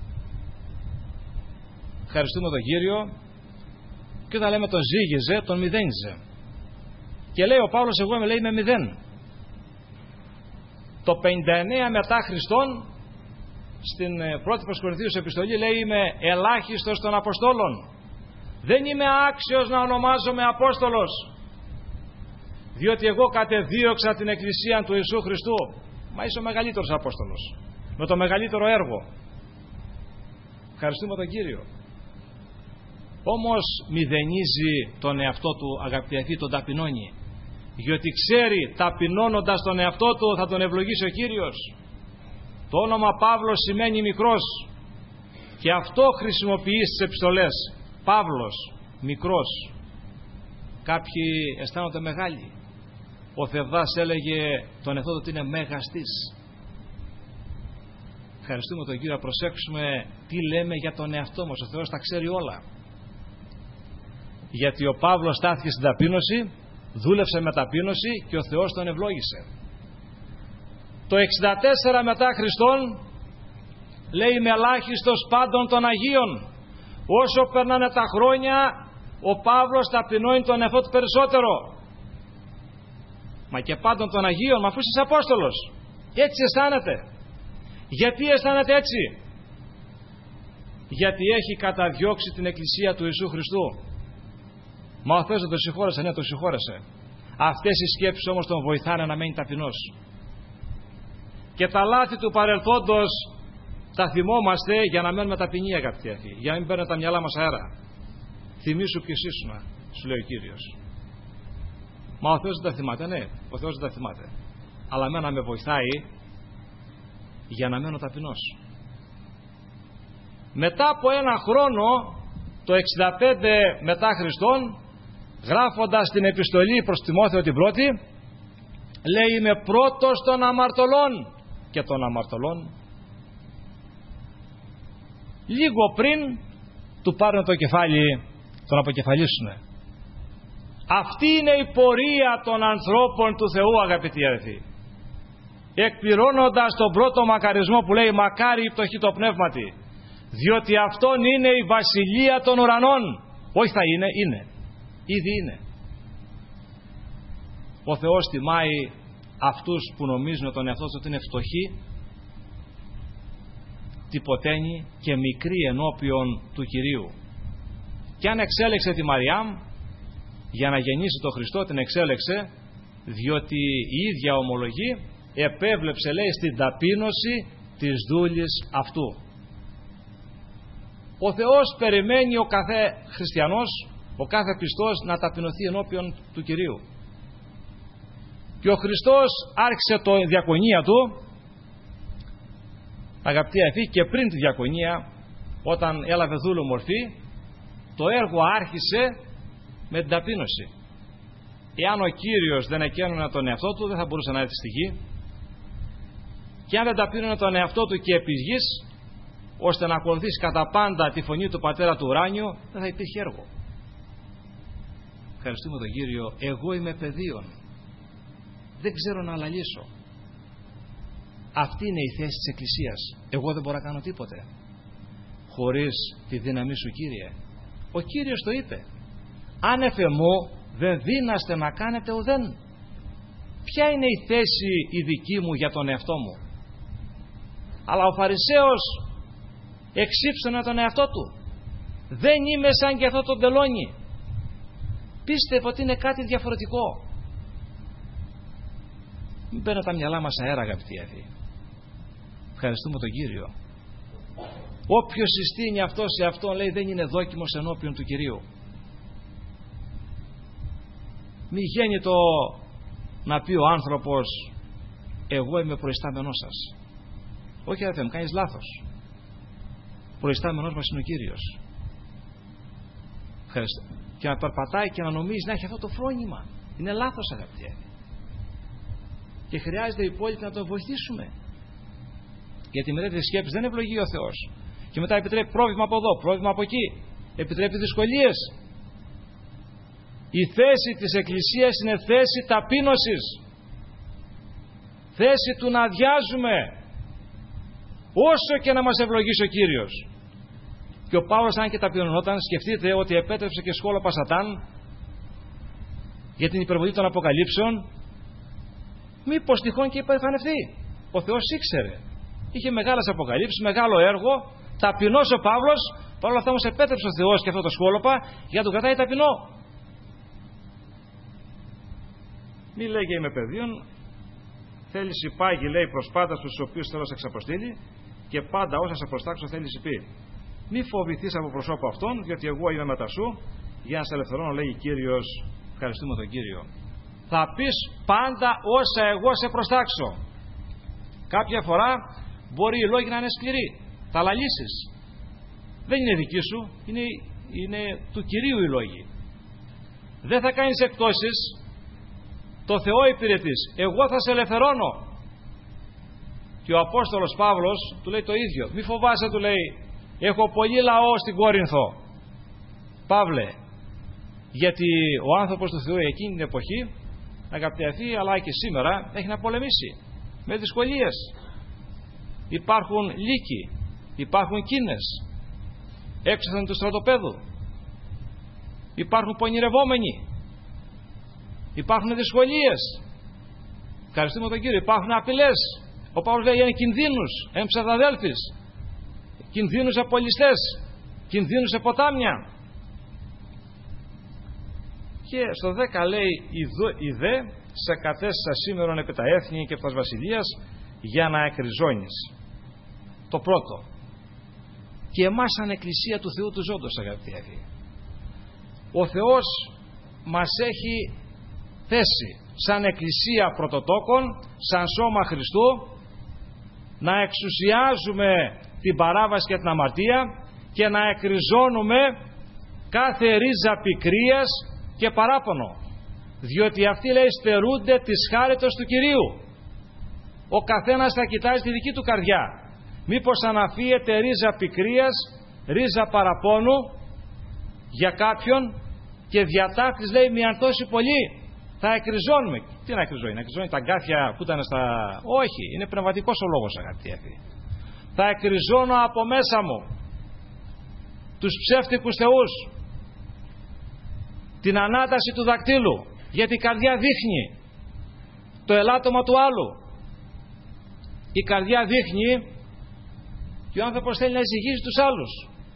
Ευχαριστούμε τον Κύριο. Και όταν λέμε τον ζύγιζε, τον μηδένιζε. Και λέει ο Παύλος, εγώ είμαι, λέει, με 0. Το 59 μετά Χριστόν, στην πρώτη προς Κορινθίους επιστολή, λέει, είμαι ελάχιστος των Αποστόλων. Δεν είμαι άξιος να ονομάζομαι Απόστολος, διότι εγώ κατεδίωξα την Εκκλησία του Ιησού Χριστού. Μα είσαι ο μεγαλύτερος Απόστολος, με το μεγαλύτερο έργο. Ευχαριστούμε τον Κύριο. Όμως μηδενίζει τον εαυτό του, αγαπητοί αδελφοί, τον ταπεινώνει, διότι ξέρει, ταπεινώνοντας τον εαυτό του, θα τον ευλογήσει ο Κύριος. Το όνομα Παύλος σημαίνει μικρός, και αυτό χρησιμοποιεί στις επιστολές. Παύλος, μικρός. Κάποιοι αισθάνονται μεγάλοι. Ο Θευδάς έλεγε τον εαυτό του ότι είναι μέγαστης. Ευχαριστούμε τον Κύριο, να προσέξουμε τι λέμε για τον εαυτό μας. Ο Θεός τα ξέρει όλα. Γιατί ο Παύλος στάθηκε στην ταπείνωση, δούλεψε με ταπείνωση και ο Θεός τον ευλόγησε. Το 64 μετά Χριστόν, λέει, είμαι ελάχιστος πάντων των Αγίων. Όσο περνάνε τα χρόνια, ο Παύλος ταπεινώνει τον εαυτό του περισσότερο. Μα και πάντων των Αγίων, μα αφού είσαι Απόστολος, έτσι αισθάνεται. Γιατί αισθάνεται έτσι? Γιατί έχει καταδιώξει την Εκκλησία του Ιησού Χριστού. Μα ο Θεός δεν τον συγχώρεσε, ναι, τον συγχώρεσε. Αυτές οι σκέψεις όμως τον βοηθάνε να μένει ταπεινός. Και τα λάθη του παρελθόντος τα θυμόμαστε για να μένουμε ταπεινοί, αγαπητοί αυτοί, για να μην παίρνουν τα μυαλά μας αέρα. Θυμήσου ποιος ήσουνα, σου λέει ο Κύριος. Μα ο Θεός δεν τα θυμάται, ναι, ο Θεός δεν τα θυμάται. Αλλά εμένα με βοηθάει για να μένω ταπεινός. Μετά από ένα χρόνο, το 65 μετά Χριστόν, γράφοντας την επιστολή προς Τιμόθεο την πρώτη, λέει είμαι πρώτος των αμαρτωλών και των αμαρτωλών. Λίγο πριν του πάρουν το κεφάλι, τον αποκεφαλίσουνε. Αυτή είναι η πορεία των ανθρώπων του Θεού, αγαπητοί αδελφοί. Εκπληρώνοντας τον πρώτο μακαρισμό που λέει μακάρι η πτωχή το πνεύματι, διότι αυτόν είναι η βασιλεία των ουρανών. Όχι θα είναι, είναι. Ήδη είναι. Ο Θεός τιμάει αυτούς που νομίζουν τον εαυτό τους ότι είναι φτωχοί, τυποτένοι και μικροί ενώπιον του Κυρίου. Και αν εξέλεξε τη Μαριάμ για να γεννήσει τον Χριστό, την εξέλεξε διότι η ίδια ομολογεί, επέβλεψε, λέει, στην ταπείνωση της δούλης αυτού. Ο Θεός περιμένει ο κάθε χριστιανός, ο κάθε πιστός να ταπεινωθεί ενώπιον του Κυρίου. Και ο Χριστός άρχισε τη διακονία του, αγαπητοί αδελφοί, και πριν τη διακονία, όταν έλαβε δούλου μορφή, το έργο άρχισε με την ταπείνωση. Εάν ο Κύριος δεν εκένωνε τον εαυτό του, δεν θα μπορούσε να έρθει στη γη. Και αν δεν ταπείνωνε τον εαυτό του και επί γης, ώστε να ακολουθήσει κατά πάντα τη φωνή του Πατέρα του ουράνιου, δεν θα υπήρχε έργο. Ευχαριστούμε τον Κύριο. Εγώ είμαι παιδίον, δεν ξέρω να λαλήσω. Αυτή είναι η θέση της Εκκλησίας. Εγώ δεν μπορώ να κάνω τίποτε χωρίς τη δύναμή σου, Κύριε. Ο Κύριος το είπε, άνευ εμού δεν δύναστε να κάνετε ουδέν. Ποια είναι η θέση η δική μου για τον εαυτό μου? Αλλά ο Φαρισαίος εξύψωνε τον εαυτό του. Δεν είμαι σαν και αυτό το τελώνι. Πίστευε ότι είναι κάτι διαφορετικό. Μην παίρνω τα μυαλά μας αέρα, αγαπητοί αδελφοί. Ευχαριστούμε τον Κύριο. Όποιος συστήνει αυτό σε αυτόν, λέει, δεν είναι δόκιμος ενώπιον του Κυρίου. Μη γέννητο να πει ο άνθρωπος εγώ είμαι προϊστάμενός σας. Όχι αδελφέ μου, κάνεις λάθος. Προϊστάμενός μας είναι ο Κύριος. Και να περπατάει και να νομίζει να έχει αυτό το φρόνημα, είναι λάθος, αγαπητοί. Και χρειάζεται οι υπόλοιποι να τον βοηθήσουμε. Γιατί με τέτοιες σκέψεις δεν ευλογεί ο Θεός. Και μετά επιτρέπει πρόβλημα από εδώ, πρόβλημα από εκεί. Επιτρέπει δυσκολίες. Η θέση της Εκκλησίας είναι θέση ταπείνωσης. Θέση του να αδειάζουμε όσο και να μας ευλογήσει ο Κύριος. Και ο Παύλος, αν και ταπεινωνόταν, σκεφτείτε ότι επέτρεψε και σκόλοπα Σατάν για την υπερβολή των Αποκαλύψεων. Μήπως τυχόν και υπερηφανευτεί. Ο Θεός ήξερε. Είχε μεγάλες αποκαλύψεις, μεγάλο έργο, ταπεινός ο Παύλος. Παρ' όλα αυτά όμως επέτρεψε ο Θεός και αυτό το σκόλοπα για να τον κρατάει ταπεινό. Μη λέγε είμαι παιδίον, θέληση πάγει, λέει, προς πάντα στους οποίους θέλω να σε εξαποστείλει, και πάντα όσα σε προστάξω θέληση πει. Μη φοβηθείς από προσώπου αυτών, διότι εγώ είμαι μετά σου, για να σε ελευθερώνω, λέγει Κύριος. Ευχαριστούμε τον Κύριο. Θα πεις πάντα όσα εγώ σε προστάξω. Κάποια φορά μπορεί οι λόγοι να είναι σκληροί. Θα λαλήσεις. Δεν είναι δική σου, είναι του Κυρίου οι λόγοι. Δεν θα κάνεις εκπτώσεις. Το Θεό υπηρετείς. Εγώ θα σε ελευθερώνω. Και ο Απόστολος Παύλος του λέει το ίδιο. Μη φοβάσαι, του λέει, έχω πολύ λαό στην Κόρινθο, Παύλε. Γιατί ο άνθρωπος του Θεού εκείνη την εποχή, αγαπητοί, αλλά και σήμερα, έχει να πολεμήσει με δυσκολίες. Υπάρχουν λύκοι, υπάρχουν κίνες έξωθεν του στρατοπέδου, υπάρχουν πονηρευόμενοι, υπάρχουν δυσκολίες. Ευχαριστούμε τον Κύριο. Υπάρχουν απειλές. Ο Παύλος λέει είναι κινδύνους, ψευδαδέλφεις, κινδύνους από ληστές, κινδύνους σε ποτάμια. Και στο 10 λέει «Η δε σε κατέστησα σήμερον επί τα έθνη και τας βασιλείας για να εκριζώνεις». Το πρώτο. Και εμάς σαν Εκκλησία του Θεού του Ζώντος, αγαπητοί αδελφοί, ο Θεός μας έχει θέσει σαν Εκκλησία πρωτοτόκων, σαν σώμα Χριστού, να εξουσιάζουμε την παράβαση και την αμαρτία και να εκριζώνουμε κάθε ρίζα πικρίας και παράπονο, διότι αυτοί, λέει, στερούνται της χάριτος του Κυρίου. Ο καθένας θα κοιτάζει τη δική του καρδιά, μήπως αναφύεται ρίζα πικρίας, ρίζα παραπόνου για κάποιον και διατάκτης, λέει, μιαν τόση πολύ θα εκριζώνουμε. Τι να εκριζώνει, να εκριζώνει τα αγκάθια που ήταν στα... Όχι, είναι πνευματικός ο λόγος, αγαπητοί αδελφοί. Θα εκριζώνω από μέσα μου τους ψεύτικους θεούς, την ανάταση του δακτύλου, γιατί η καρδιά δείχνει το ελάττωμα του άλλου. Η καρδιά δείχνει και ο άνθρωπος θέλει να ζυγίζει τους άλλους,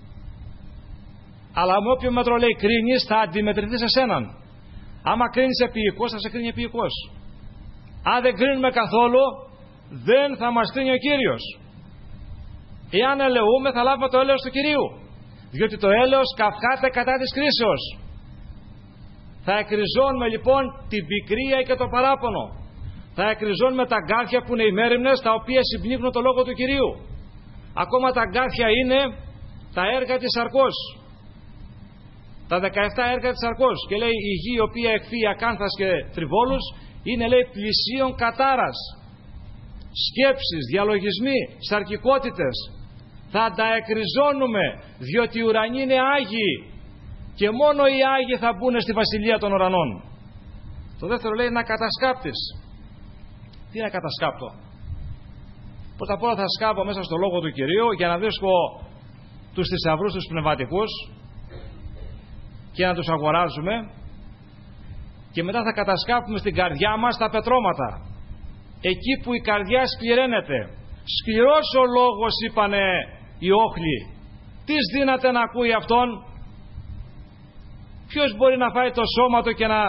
αλλά με όποιο μέτρο, λέει, κρίνεις, θα αντιμετρηθείς εσέναν. Άμα κρίνεις επίοικος, θα σε κρίνει επίοικος. Αν δεν κρίνουμε καθόλου, δεν θα μας κρίνει ο Κύριος. Εάν ελεούμε, θα λάβουμε το έλεος του Κυρίου, διότι το έλεος καυχάται κατά της κρίσεως. Θα εκριζώνουμε λοιπόν την πικρία και το παράπονο. Θα εκριζώνουμε τα αγκάθια που είναι οι μέριμνες, τα οποία συμπνίχνουν το λόγο του Κυρίου. Ακόμα τα αγκάθια είναι τα έργα της σαρκός, τα 17 έργα της σαρκός. Και λέει η γη η οποία εκφύει ακάνθας και τριβόλους είναι, λέει, πλησίων κατάρας. Σκέψεις, διαλογισμοί, σαρκικότητες θα τα εκριζώνουμε, διότι οι ουρανοί είναι άγιοι και μόνο οι άγιοι θα μπουν στη βασιλεία των ουρανών. Το δεύτερο, λέει, να κατασκάπτεις. Τι είναι κατασκάπτω? Πρώτα απ' όλα θα σκάβω μέσα στο λόγο του Κυρίου για να βρίσκω τους θησαυρούς τους πνευματικούς και να τους αγοράζουμε, και μετά θα κατασκάπτουμε στην καρδιά μας τα πετρώματα, εκεί που η καρδιά σκληραίνεται. Σκληρός ο λόγος, είπανε οι όχλοι. Τις δύναται να ακούει αυτόν? Ποιος μπορεί να φάει το σώμα του και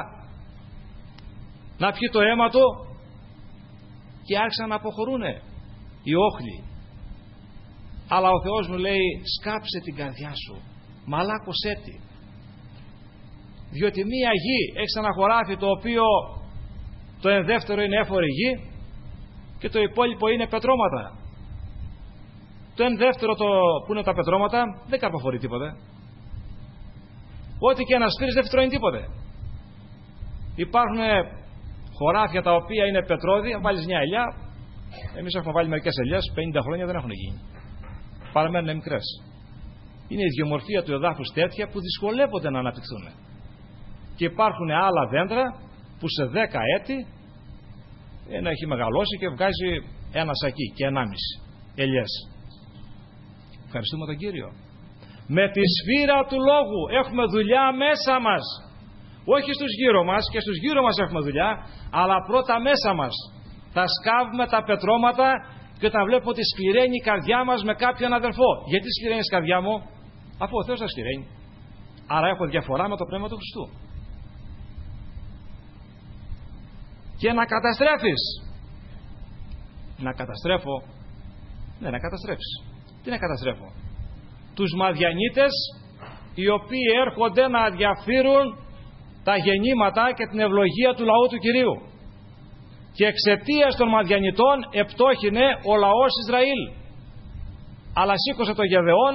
να πιει το αίμα του? Και άρχισαν να αποχωρούνε οι όχλοι. Αλλά ο Θεός μου λέει, σκάψε την καρδιά σου, μαλάκωσέ τη, διότι μία γη, έχεις ένα χωράφι το οποίο το ενδεύτερο είναι έφορη γη και το υπόλοιπο είναι πετρώματα. Το ενδεύτερο που είναι τα πετρώματα δεν καρποφορεί τίποτε. Ό,τι και να σφύρεις δεν φυτρώνει τίποτε. Υπάρχουν χωράφια τα οποία είναι πετρώδη, βάλεις μια ελιά. Εμείς έχουμε βάλει μερικές ελιές, 50 χρόνια δεν έχουν γίνει. Παραμένουν μικρές. Είναι η ιδιομορφία του εδάφους τέτοια που δυσκολεύονται να αναπτυχθούν. Και υπάρχουν άλλα δέντρα που σε 10 έτη ένα έχει μεγαλώσει και βγάζει ένα σακί και 1,5 ελιές. Ευχαριστούμε τον Κύριο. Με τη σφύρα του λόγου έχουμε δουλειά μέσα μας. Όχι στους γύρω μας, και στους γύρω μας έχουμε δουλειά, αλλά πρώτα μέσα μας. Θα σκάβουμε τα πετρώματα και όταν βλέπουμε ότι σκληραίνει η καρδιά μας με κάποιον αδελφό. Γιατί σκληραίνει η καρδιά μου? Αφού ο Θεός θα σκληραίνει. Άρα έχω διαφορά με το πνεύμα του Χριστού. Και να καταστρέφεις. Να καταστρέφω. Ναι, να καταστρέψεις. Τι να καταστρέφω? Τους Μαδιανίτες, οι οποίοι έρχονται να διαφύρουν τα γεννήματα και την ευλογία του λαού του Κυρίου. Και εξαιτίας των Μαδιανιτών επτόχινε ο λαός Ισραήλ. Αλλά σήκωσε το Γεδεών,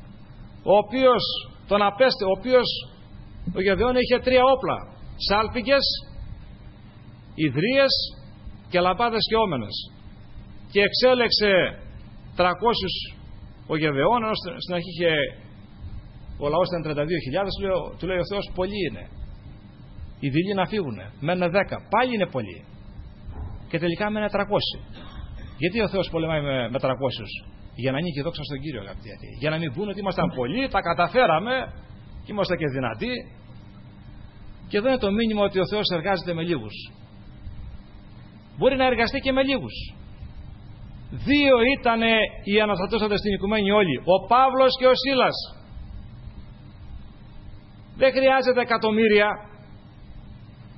ο Γεδεών είχε 3 όπλα: σάλπιγγες, ιδρύες και λαμπάδες και όμενες. Και εξέλεξε 300 ο Γεδεών, ενώ στην αρχή είχε ο λαός ήταν 32.000. Του λέει ο Θεός, πολλοί είναι. Οι δειλοί να φύγουνε, μένουν 10, πάλι είναι πολλοί. Και τελικά μένουν 300. Γιατί ο Θεός πολεμάει με 300? Για να νίκει δόξα στον Κύριο, αγαπητοί. Για να μην πούνε ότι ήμασταν πολλοί, τα καταφέραμε και είμαστε και δυνατοί. Και εδώ είναι το μήνυμα ότι ο Θεός εργάζεται με λίγους. Μπορεί να εργαστεί και με λίγους. 2 ήταν οι αναστατώσαντες στην οικουμένη όλοι, ο Παύλος και ο Σίλας. Δεν χρειάζεται εκατομμύρια.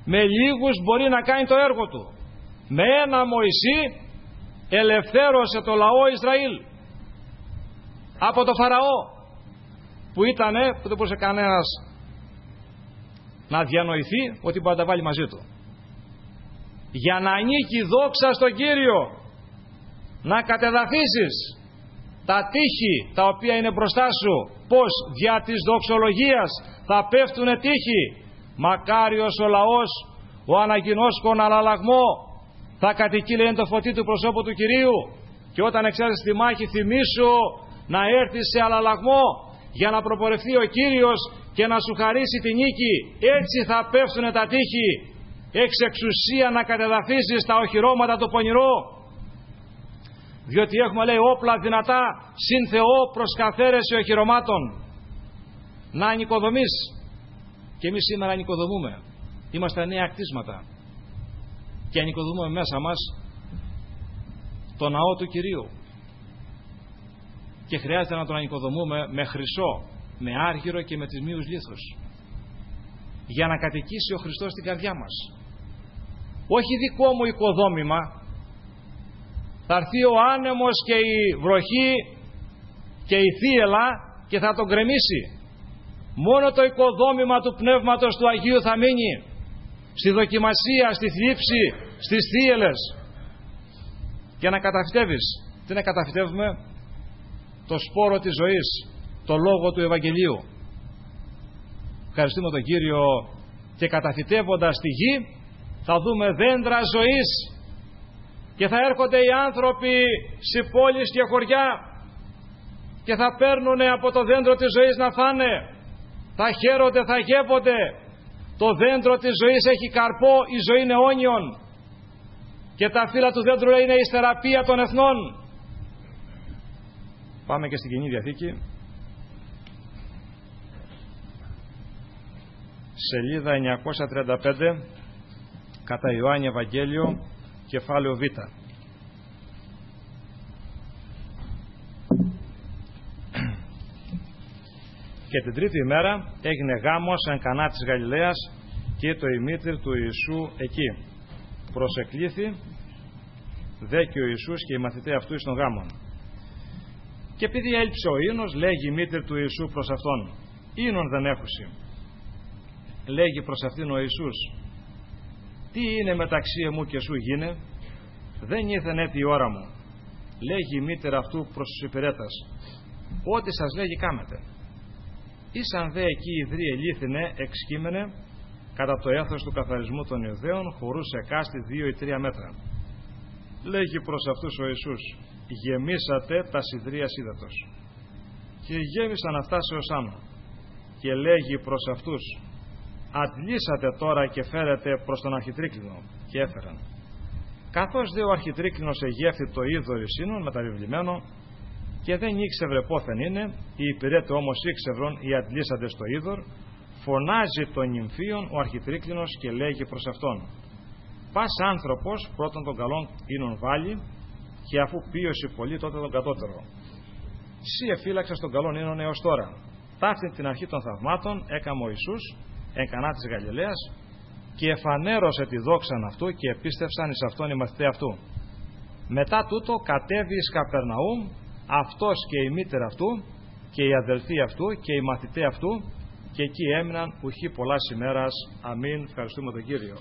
Με λίγους μπορεί να κάνει το έργο του. Με ένα Μωυσή ελευθέρωσε το λαό Ισραήλ από το Φαραώ, που δεν μπορούσε κανένας να διανοηθεί ότι μπορεί να τα βάλει μαζί του. Για να ανήκει δόξα στον Κύριο, να κατεδαφίσεις τα τείχη τα οποία είναι μπροστά σου, πως δια της δοξολογίας θα πέφτουνε τείχη. Μακάριος ο λαός, ο αναγινώσκον αλλαλαγμό, θα κατοικεί, λέει, το φωτί του προσώπου του Κυρίου. Και όταν εξέλθεις στη μάχη, θυμήσου να έρθεις σε αλλαλαγμό για να προπορευτεί ο Κύριος και να σου χαρίσει τη νίκη. Έτσι θα πέφτουνε τα τείχη. Έχεις εξουσία να κατεδαφίσεις τα οχυρώματα του πονηρό, διότι έχουμε, λέει, όπλα δυνατά συν Θεό προς καθαίρεση οχυρωμάτων. Να ανοικοδομείς. Και εμείς σήμερα ανοικοδομούμε. Είμαστε νέα κτίσματα και ανοικοδομούμε μέσα μας το ναό του Κυρίου, και χρειάζεται να τον ανοικοδομούμε με χρυσό, με άργυρο και με τιμίους λίθους, για να κατοικήσει ο Χριστός στην καρδιά μας. Όχι δικό μου οικοδόμημα. Θα έρθει ο άνεμος και η βροχή και η θύελλα και θα τον κρεμίσει. Μόνο το οικοδόμημα του Πνεύματος του Αγίου θα μείνει στη δοκιμασία, στη θλίψη, στις θύελλες. Και να καταφυτεύεις. Τι να καταφυτεύουμε? Το σπόρο της ζωής, το λόγο του Ευαγγελίου. Ευχαριστούμε τον Κύριο, και καταφυτεύοντας τη γη θα δούμε δέντρα ζωής, και θα έρχονται οι άνθρωποι σε πόλεις και χωριά και θα παίρνουν από το δέντρο της ζωής να φάνε. Θα χαίρονται, θα γεύονται. Το δέντρο της ζωής έχει καρπό, η ζωή είναι αιώνιον, και τα φύλλα του δέντρου, λέει, είναι η θεραπεία των εθνών. Πάμε και στην Καινή Διαθήκη, σελίδα 935, κατά Ιωάννη Ευαγγέλιο, κεφάλαιο Β. Και την τρίτη ημέρα έγινε γάμος εν Κανά της Γαλιλαίας, και το ημίτρη του Ιησού εκεί. Προσεκλήθη δε και ο Ιησούς και οι μαθητές αυτού εις των γάμων. Και επειδή έλειψε ο ίνος, λέγει η μήτρη του Ιησού προς αυτόν: Ίνον δεν έχουσι. Λέγει προς αυτήν ο Ιησούς: Τι είναι μεταξύ εμού και σου γίνε? Δεν ήθεν έτη η ώρα μου. Λέγει η μήτερα αυτού προς τους υπηρέτας: Ό,τι σας λέγει κάμετε. Ήσαν δε εκεί ιδρύ ελίθινε εξκείμενε κατά το έθος του καθαρισμού των Ιουδαίων, χωρούσε κάστη 2 ή 3 μέτρα. Λέγει προς αυτούς ο Ιησούς: Γεμίσατε τα σιδρία ύδατος. Και γέμισαν αυτά σε ως άνω. Και λέγει προς αυτούς: Αντλήσατε τώρα και φέρετε προς τον αρχιτρίκλινο. Και έφεραν. Καθώς δε ο αρχιτρίκλινος εγεύθη το είδωρ εισήνων μεταβιβλημένο, και δεν ήξευρε πόθεν είναι, οι υπηρέτε όμως ήξευρον οι αντλήσαντες στο είδωρ, φωνάζει τον νυμφίον ο αρχιτρίκλινος και λέγει προς αυτόν: Πας άνθρωπος πρώτον τον καλόν ίνον βάλει, και αφού πίωσε πολύ τότε τον κατώτερο. Σύ εφύλαξες τον καλόν ίνον έως τώρα. Ταύτην την αρχή των θαυμάτων έκαμε ο Ιησούς εν Κανά της Γαλιλαίας, και εφανέρωσε τη δόξαν αυτού, και επίστευσαν εις αυτόν οι μαθητές αυτού. Μετά τούτο κατέβη εις Καπερναούμ, αυτός και η μήτερα αυτού και οι αδελφοί αυτού και οι μαθητές αυτού, και εκεί έμειναν ουχή πολλάς ημέρας. Αμήν. Ευχαριστούμε τον Κύριο.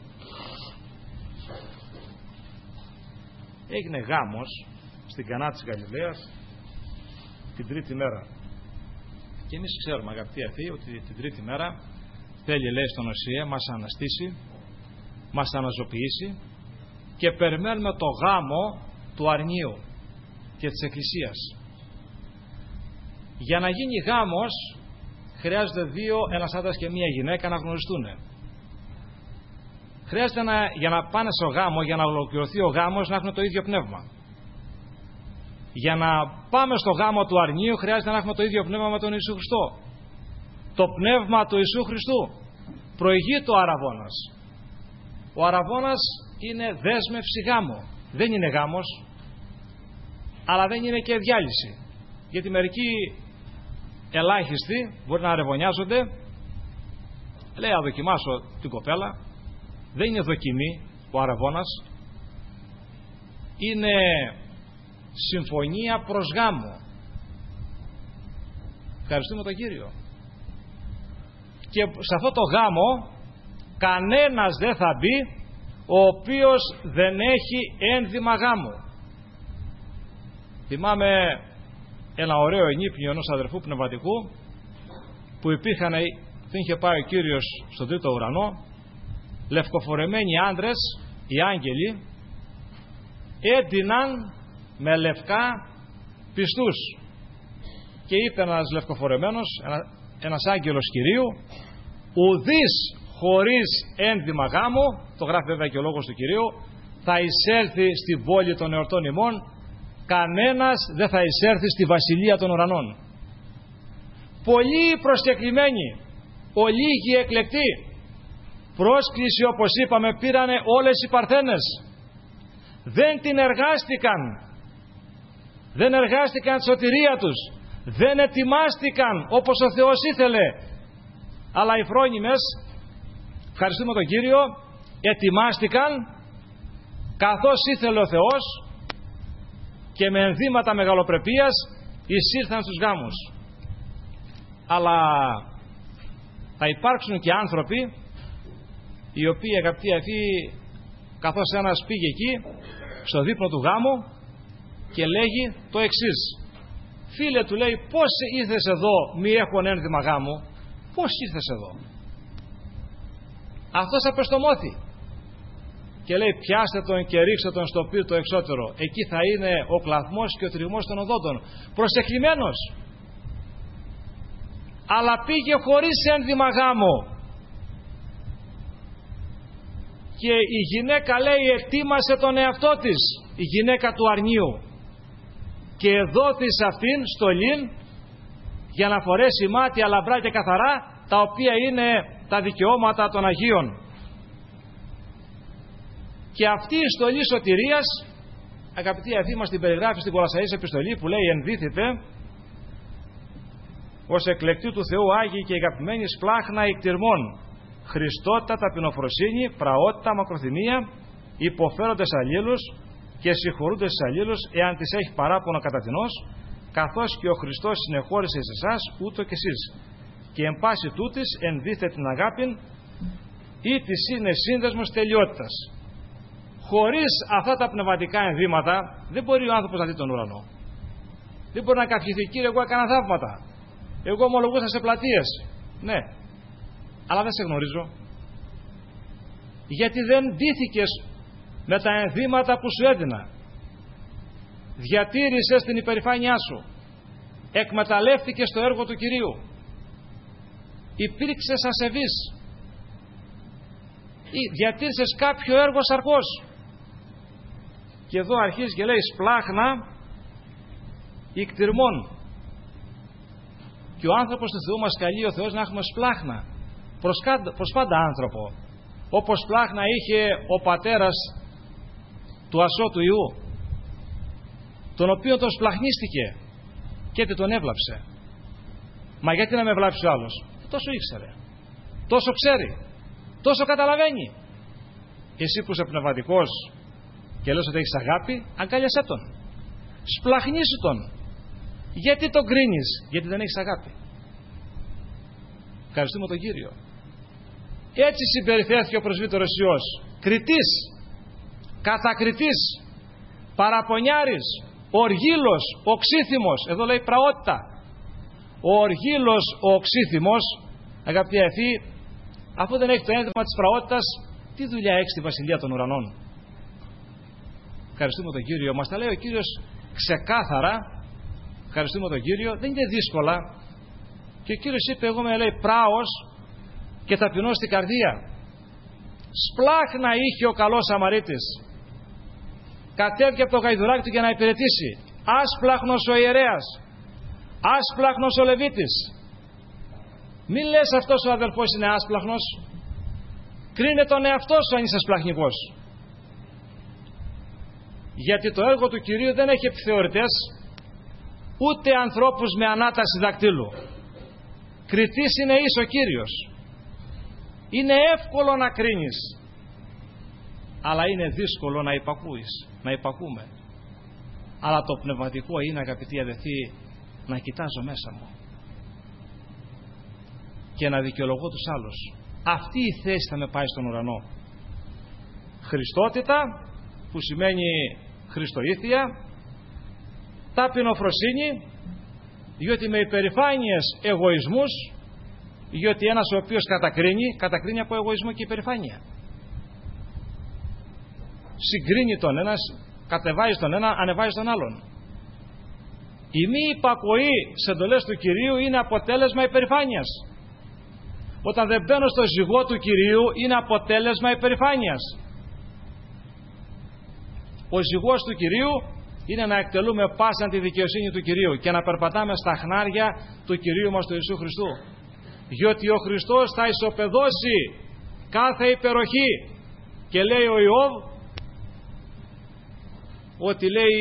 Έγινε γάμος στην Κανά της Γαλιλαίας την τρίτη μέρα. Και εμείς ξέρουμε, αγαπητοί αθήοι, ότι την τρίτη μέρα θέλει, λέει, στον Οσιέ, μας αναστήσει, μας αναζωποιήσει, και περιμένουμε το γάμο του αρνίου και της Εκκλησίας. Για να γίνει γάμος χρειάζονται δύο, ένας άντρας και μία γυναίκα, να γνωριστούν. Χρειάζεται για να πάνε στο γάμο, για να ολοκληρωθεί ο γάμος, να έχουν το ίδιο πνεύμα. Για να πάμε στο γάμο του αρνίου χρειάζεται να έχουμε το ίδιο πνεύμα με τον Ιησού Χριστό. Το πνεύμα του Ιησού Χριστού προηγείται ο αραβώνας. Ο αραβώνας είναι δέσμευση γάμου. Δεν είναι γάμος, αλλά δεν είναι και διάλυση. Γιατί μερικοί ελάχιστοι μπορεί να αρεβωνιάζονται. Λέει, να δοκιμάσω την κοπέλα, Δεν είναι δοκιμή ο αραβώνας, είναι συμφωνία προς γάμο. Ευχαριστούμε τον Κύριο. Και σε αυτό το γάμο κανένας δεν θα μπει ο οποίος δεν έχει ένδυμα γάμου. Θυμάμαι ένα ωραίο ενύπνιο ενός αδερφού πνευματικού που δεν είχε πάει ο Κύριος στον τρίτο ουρανό, λευκοφορεμένοι άντρες, οι άγγελοι, έντυναν με λευκά πιστούς, και είπε ένας λευκοφορεμένος, ένας άγγελος Κυρίου, ουδής χωρίς ένδυμα γάμου, το γράφει βέβαια και ο λόγος του Κυρίου, θα εισέλθει στην πόλη των εορτών ημών, κανένας δεν θα εισέλθει στη βασιλεία των ουρανών. Πολλοί προσκεκλημένοι, ο λίγοι εκλεκτοί, πρόσκληση όπως είπαμε πήρανε όλες οι παρθένες, δεν την εργάστηκαν, δεν εργάστηκαν τη σωτηρία τους, δεν ετοιμάστηκαν όπως ο Θεός ήθελε, αλλά οι φρόνιμες, ευχαριστούμε τον Κύριο, ετοιμάστηκαν καθώς ήθελε ο Θεός και με ενδύματα μεγαλοπρεπείας εισήλθαν στους γάμους. Αλλά θα υπάρξουν και άνθρωποι οι οποίοι, αγαπητοί αυτοί, καθώς ένας πήγε εκεί στο δείπνο του γάμου και λέγει το εξής: φίλε, του λέει, πώς ήρθες εδώ μη έχουν ένδυμα γάμου? Πώς ήρθες εδώ? Αυτός απεστομώθη και λέει, πιάστε τον και ρίξτε τον στο πύρτο εξώτερο, εκεί θα είναι ο κλαθμός και ο τριγμός των οδόντων. Προσεκλημένος, αλλά πήγε χωρίς ένδυμα γάμου, και η γυναίκα, λέει, ετοίμασε τον εαυτό της, η γυναίκα του αρνίου, και δόθη σε αυτήν στολήν για να φορέσει μάτια λαμπρά και καθαρά, τα οποία είναι τα δικαιώματα των Αγίων. Και αυτή η στολή σωτηρίας, αγαπητοί αδελφοί, μας την περιγράφει στην Κολασσαής επιστολή, που λέει, ενδύθητε ως εκλεκτοί του Θεού Άγιοι και αγαπημένοι σπλάχνα εκτιρμών, Χριστότητα, ταπεινοφροσύνη, πραότητα, μακροθυμία, υποφέροντες αλλήλους και συγχωρούντες στους αλλήλους, εάν τις έχει παράπονο κατατινός, καθώς και ο Χριστός συνεχώρησε σε εσάς, ούτω και εσείς. Και εν πάση τούτης ενδύθε την αγάπην, ή της είναι σύνδεσμος τελειότητας. Χωρίς αυτά τα πνευματικά ενδύματα δεν μπορεί ο άνθρωπος να δει τον ουρανό. Δεν μπορεί να καυχηθεί, Κύριε, εγώ έκανα θαύματα, εγώ ομολογούσα σε πλατείες. Ναι, αλλά δεν σε γνωρίζω. Γιατί δεν ντύθηκες με τα ενδύματα που σου έδινα. Διατήρησες την υπερηφάνειά σου, εκμεταλλεύτηκες το έργο του Κυρίου, υπήρξες ασεβής ή διατήρησες κάποιο έργο σαρκός. Και εδώ αρχίζει και λέει σπλάχνα ικτυρμών. Και ο άνθρωπος του Θεού μας καλεί ο Θεός να έχουμε σπλάχνα προς πάντα άνθρωπο, όπως σπλάχνα είχε ο πατέρας του ασώτου Ιού, τον οποίο τον σπλαχνίστηκε και έτσι τον έβλαψε. Μα γιατί να με βλάψει ο άλλος? Τόσο ήξερε, τόσο ξέρει, τόσο καταλαβαίνει. Εσύ που είσαι πνευματικός και λες ότι έχεις αγάπη, αγκάλιασέ τον, σπλαχνίσου τον. Γιατί τον κρίνεις? Γιατί δεν έχεις αγάπη. Ευχαριστούμε τον Κύριο. Έτσι συμπεριφέρθηκε ο πρεσβύτερος Υιός, κριτής, κατακριτής, παραπονιάρης, οργύλος, οξύθυμος. Εδώ λέει πραότητα. Ο οργύλος, ο οξύθυμος, αγαπητοί αδελφοί, αφού δεν έχει το ένδυμα της πραότητας, τι δουλειά έχει στη βασιλεία των ουρανών? Ευχαριστούμε τον Κύριο. Μας τα λέει ο Κύριος ξεκάθαρα. Ευχαριστούμε τον Κύριο. Δεν είναι δύσκολα. Και ο Κύριος είπε, εγώ με, λέει, πράος και ταπεινός στην καρδία. Σπλάχνα είχε ο καλός Σαμαρίτης. Κατέβηκε από το γαϊδουράκι του για να υπηρετήσει. Άσπλαχνος ο ιερέας, άσπλαχνος ο Λεβίτης. Μην λες αυτός ο αδελφός είναι άσπλαχνος. Κρίνε τον εαυτό σου αν είσαι σπλαχνικός. Γιατί το έργο του Κυρίου δεν έχει επιθεωρητές, ούτε ανθρώπους με ανάταση δακτύλου. Κριτής είναι εις ο Κύριος. Είναι εύκολο να κρίνεις. αλλά είναι δύσκολο να υπακούμε. Αλλά το πνευματικό είναι, αγαπητοί αδελφοί, να κοιτάζω μέσα μου και να δικαιολογώ τους άλλους. Αυτή η θέση θα με πάει στον ουρανό. Χριστότητα, που σημαίνει χριστοήθεια, ταπεινοφροσύνη, διότι με υπερηφάνειες εγωισμούς, διότι ένας ο οποίος κατακρίνει από εγωισμό και υπερηφάνεια. Συγκρίνει τον ένας, κατεβάζει τον ένα, ανεβάζει τον άλλον. Η μη υπακοή σε εντολές του Κυρίου είναι αποτέλεσμα υπερηφάνειας. Όταν δεν μπαίνω στο ζυγό του Κυρίου είναι αποτέλεσμα υπερηφάνειας. Ο ζυγός του Κυρίου είναι να εκτελούμε πάσαν τη δικαιοσύνη του Κυρίου και να περπατάμε στα χνάρια του Κυρίου μας του Ιησού Χριστού. Διότι ο Χριστός θα ισοπεδώσει κάθε υπεροχή. Και λέει ο Ιώβ ότι λέει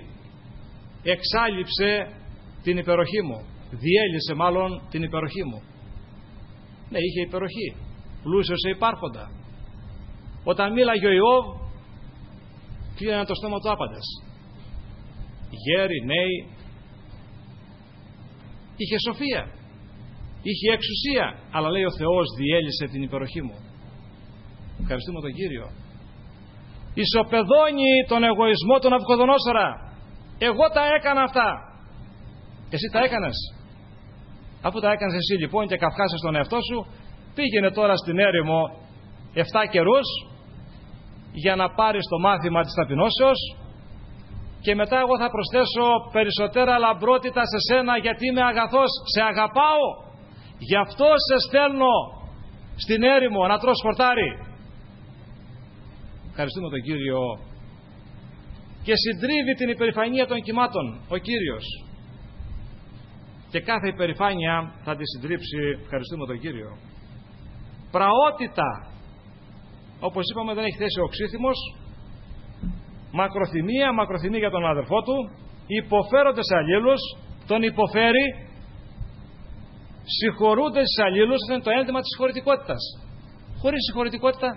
εξάλειψε την υπεροχή μου, διέλυσε μάλλον την υπεροχή μου. Ναι, είχε υπεροχή, πλούσιος σε υπάρχοντα. Όταν μίλαγε ο Ιώβ, κλείνανε το στόμα του άπαντες, γέροι, νέοι. Είχε σοφία, είχε εξουσία, αλλά λέει ο Θεός διέλυσε την υπεροχή μου. Ευχαριστούμε τον Κύριο. Ισοπεδώνει τον εγωισμό του Ναβουκοδονόσορα. Εγώ τα έκανα αυτά. Εσύ τα έκανες? Αφού τα έκανες εσύ λοιπόν και καυχάσες τον εαυτό σου, πήγαινε τώρα στην έρημο 7 καιρούς για να πάρεις το μάθημα της ταπεινώσεως και μετά εγώ θα προσθέσω περισσότερα λαμπρότητα σε σένα, γιατί είμαι αγαθός, σε αγαπάω, γι' αυτό σε στέλνω στην έρημο να τρως χορτάρι. Ευχαριστούμε τον Κύριο. Και συντρίβει την υπερηφανία των κυμάτων ο Κύριος, και κάθε υπερηφάνεια θα τη συντρίψει. Ευχαριστούμε τον Κύριο. Πραότητα, όπως είπαμε, δεν έχει θέση ο οξύθυμος. Μακροθυμία για τον αδερφό του. Υποφέρονται σε αλλήλους, τον υποφέρει. Συγχωρούνται στις αλλήλους, αυτό είναι το ένδυμα της συγχωρητικότητας. Χωρίς συγχωρητικότητα.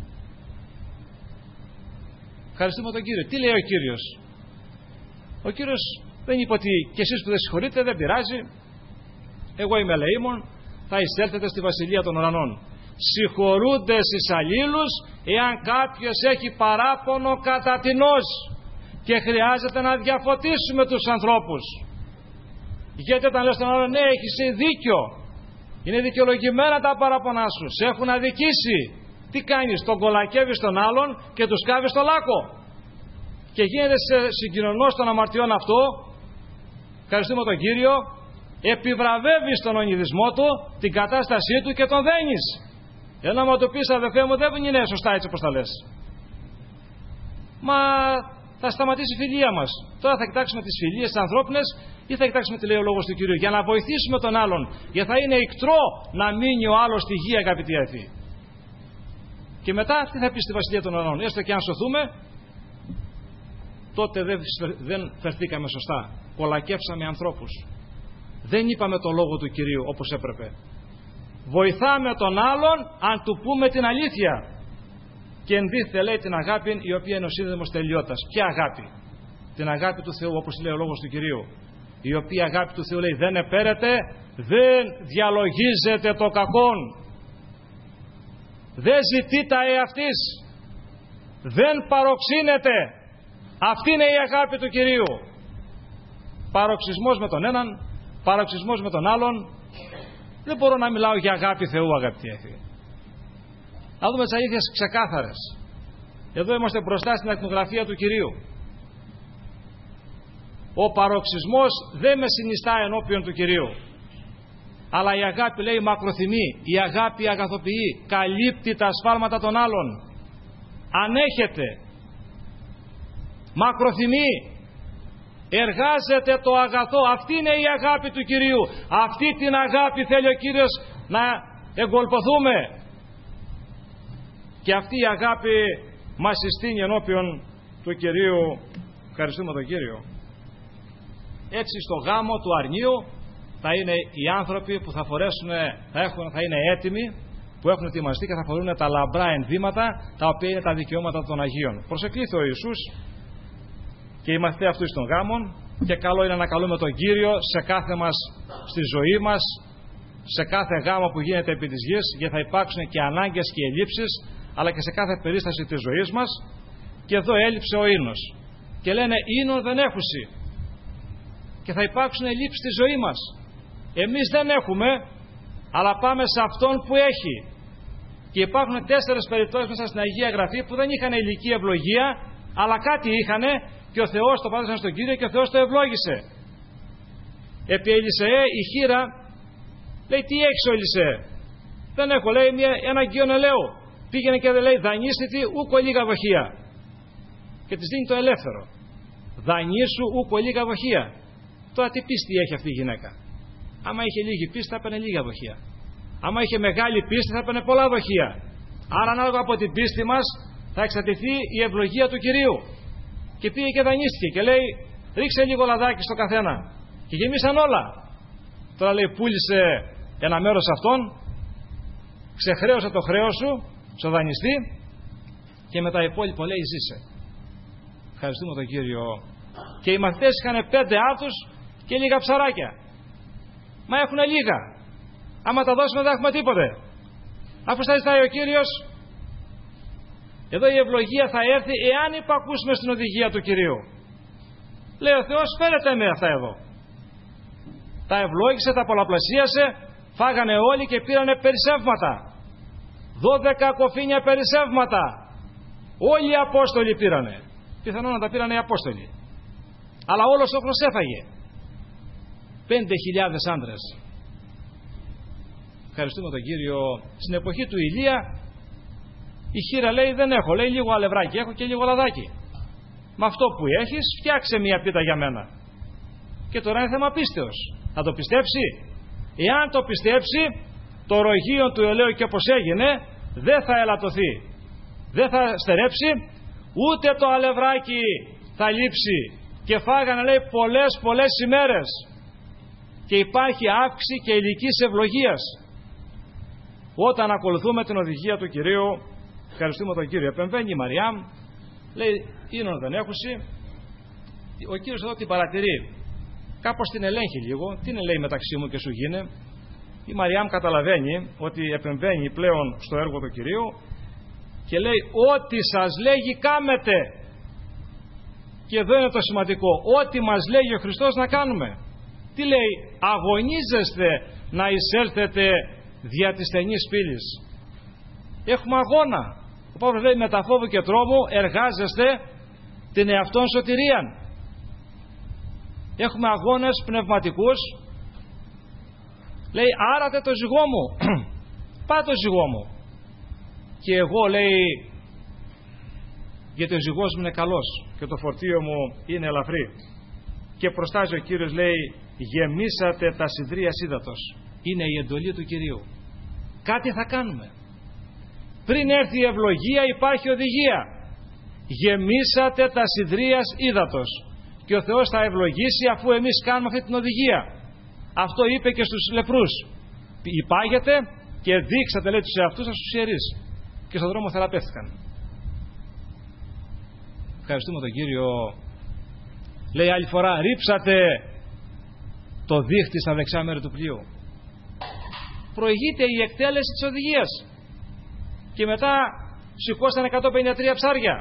Ευχαριστούμε τον Κύριο. Τι λέει ο Κύριος? Ο Κύριος δεν είπε ότι και εσείς που δεν συγχωρείτε δεν πειράζει, εγώ είμαι ελεήμων, θα εισέλθετε στη βασιλεία των ουρανών. Συγχωρούνται στις αλλήλους εάν κάποιος έχει παράπονο κατά τινός και χρειάζεται να διαφωτίσουμε τους ανθρώπους. Γιατί όταν λες τον άλλον, ναι, έχεις δίκιο, είναι δικαιολογημένα τα παράπονά σου, σε έχουν αδικήσει, τι κάνεις? Τον κολακεύεις τον άλλον και τους κάβεις στο λάκκο και γίνεται συγκοινωνός των αμαρτιών αυτό. Ευχαριστούμε τον Κύριο. Επιβραβεύεις τον ονειδισμό του, την κατάστασή του και τον δένεις. Ενώ άμα του πεις, αδελφέ μου, δεν είναι σωστά έτσι όπως τα λες, μα θα σταματήσει η φιλία μας. Τώρα θα κοιτάξουμε τις φιλίες τις ανθρώπινες ή θα κοιτάξουμε τι λέει ο λόγος του Κυρίου, για να βοηθήσουμε τον άλλον, γιατί θα είναι ικτρό να μείνει ο άλλος στη γη, αγαπητοί αδελφοί. Και μετά τι θα πει στη βασιλεία των ουρανών? Έστω και αν σωθούμε, τότε δεν φερθήκαμε σωστά, κολακεύσαμε ανθρώπους, δεν είπαμε το λόγο του Κυρίου όπως έπρεπε. Βοηθάμε τον άλλον αν του πούμε την αλήθεια. Και ενδείχθε, λέει, την αγάπη η οποία είναι ο σύνδεσμος τελειότητας. Ποια αγάπη? Την αγάπη του Θεού, όπως λέει ο λόγος του Κυρίου, η οποία αγάπη του Θεού, λέει, δεν επέρεται, δεν διαλογίζεται το κακόν, δεν ζητεί τα εαυτής, δεν παροξύνεται. Αυτή είναι η αγάπη του Κυρίου. Παροξισμός με τον έναν, παροξισμός με τον άλλον. Δεν μπορώ να μιλάω για αγάπη Θεού, αγαπητοί αδελφοί. Να δούμε τις αλήθειες ξεκάθαρες. Εδώ είμαστε μπροστά στην ακτινογραφία του Κυρίου. Ο παροξισμός δεν με συνιστά ενώπιον του Κυρίου. Αλλά η αγάπη, λέει, μακροθυμεί. Η αγάπη αγαθοποιεί. Καλύπτει τα σφάλματα των άλλων. Ανέχεται. Μακροθυμεί. Εργάζεται το αγαθό. Αυτή είναι η αγάπη του Κυρίου. Αυτή την αγάπη θέλει ο Κύριος να εγκολποθούμε. Και αυτή η αγάπη μας συστήνει ενώπιον του Κυρίου. Ευχαριστούμε τον Κύριο. Έτσι στο γάμο του αρνίου θα είναι οι άνθρωποι που θα φορέσουν, θα είναι έτοιμοι, που έχουν ετοιμαστεί και θα φορούν τα λαμπρά ενδύματα, τα οποία είναι τα δικαιώματα των Αγίων. Προσεκλήθη ο Ιησούς και οι μαθητές αυτού των γάμων, και καλό είναι να καλούμε τον Κύριο σε κάθε μας στη ζωή μας, σε κάθε γάμο που γίνεται επί της γης, γιατί θα υπάρξουν και ανάγκες και ελλείψεις, αλλά και σε κάθε περίσταση της ζωής μας. Και εδώ έλειψε ο ίνος. Και λένε ίνον δεν έχουσι. Και θα υπάρξουν ελλείψεις στη ζωή μας. Εμείς δεν έχουμε, αλλά πάμε σε αυτόν που έχει. Και υπάρχουν 4 περιπτώσεις μέσα στην Αγία Γραφή που δεν είχαν ηλική ευλογία, αλλά κάτι είχανε και ο Θεός το πάτησαν στον Κύριο και ο Θεός το ευλόγησε. Επί Ελισεέ η χήρα λέει, τι έχεις ο Ελισεέ? Δεν έχω, λέει, ένα γκίον ελαίου. Πήγαινε και λέει, δανείστητη ούκο λίγα δοχεία. Και της δίνει το ελεύθερο. Δανείσου ούκο λίγα δοχεία. Τώρα τι πίστη έχει αυτή η γυναίκα? Άμα είχε λίγη πίστη θα έπαιρνε λίγα δοχεία. Άμα είχε μεγάλη πίστη θα έπαιρνε πολλά δοχεία. Άρα ανάλογα από την πίστη μας θα εξαρτηθεί η ευλογία του Κυρίου. Και πήγε και δανείστηκε και λέει, ρίξε λίγο λαδάκι στο καθένα. Και γεμίσαν όλα. Τώρα λέει, πούλησε ένα μέρος αυτόν, ξεχρέωσε το χρέος σου στο δανειστή και με τα υπόλοιπα λέει, ζήσε. Ευχαριστούμε τον Κύριο. Και οι μαθητές είχαν 5 άρτους και λίγα ψαράκια. Μα έχουν λίγα. Άμα τα δώσουμε δεν έχουμε τίποτε. Αφού στα ζητάει ο Κύριος, εδώ η ευλογία θα έρθει εάν υπακούσουμε στην οδηγία του Κυρίου. Λέει ο Θεός, φέρετε με αυτά εδώ. Τα ευλόγησε, τα πολλαπλασίασε, φάγανε όλοι και πήρανε περισσεύματα. 12 κοφίνια περισσεύματα. Όλοι οι Απόστολοι πήρανε. Πιθανόν να τα πήρανε οι Απόστολοι. Αλλά όλος ο κόσμος έφαγε. 5.000 άντρες. Ευχαριστούμε τον Κύριο. Στην εποχή του Ηλία η χήρα λέει, δεν έχω, λέει, λίγο αλευράκι έχω και λίγο λαδάκι. Με αυτό που έχεις φτιάξε μια πίτα για μένα. Και τώρα είναι θέμα πίστεως. Θα το πιστέψει? Εάν το πιστέψει, το ρογείο του ελαίου και όπως έγινε δεν θα ελαττωθεί, δεν θα στερέψει, ούτε το αλευράκι θα λείψει. Και φάγανε, λέει, πολλές ημέρες. Και υπάρχει αύξηση και ηλικής ευλογίας όταν ακολουθούμε την οδηγία του Κυρίου. Ευχαριστούμε τον Κύριο. Επεμβαίνει η Μαριάμ, λέει, ίνον δεν έχουσι. Ο Κύριος εδώ την παρατηρεί, κάπως την ελέγχει λίγο. Τι είναι, λέει, μεταξύ μου και σου γίνε? Η Μαριάμ καταλαβαίνει ότι επεμβαίνει πλέον στο έργο του Κυρίου και λέει, ό,τι σας λέγει κάμετε. Και εδώ είναι το σημαντικό, ό,τι μας λέγει ο Χριστός να κάνουμε. Τι λέει? Αγωνίζεστε να εισέλθετε δια της στενής πύλης. Έχουμε αγώνα. Ο Παύλος λέει, με τα φόβου και τρόμου εργάζεστε την εαυτόν σωτηρίαν. Έχουμε αγώνες πνευματικούς. Λέει, άρατε το ζυγό μου. Πάτε το ζυγό μου. Και εγώ, λέει, γιατί ο ζυγός μου είναι καλός και το φορτίο μου είναι ελαφρύ. Και προστάζει ο Κύριος, λέει, γεμίσατε τα σιδρίας ύδατος. Είναι η εντολή του Κυρίου. Κάτι θα κάνουμε. Πριν έρθει η ευλογία υπάρχει οδηγία. Γεμίσατε τα σιδρίας ύδατος. Και ο Θεός θα ευλογήσει αφού εμείς κάνουμε αυτή την οδηγία. Αυτό είπε και στους λεπρούς. Υπάγετε και δείξατε, λέει, τους εαυτούς σας στους ιερείς. Και στον δρόμο θεραπεύτηκαν. Ευχαριστούμε τον Κύριο. Λέει άλλη φορά, ρίψατε το δίχτυ στα δεξιά μέρη του πλοίου. Προηγείται η εκτέλεση της οδηγίας. Και μετά σηκώσαν 153 ψάρια.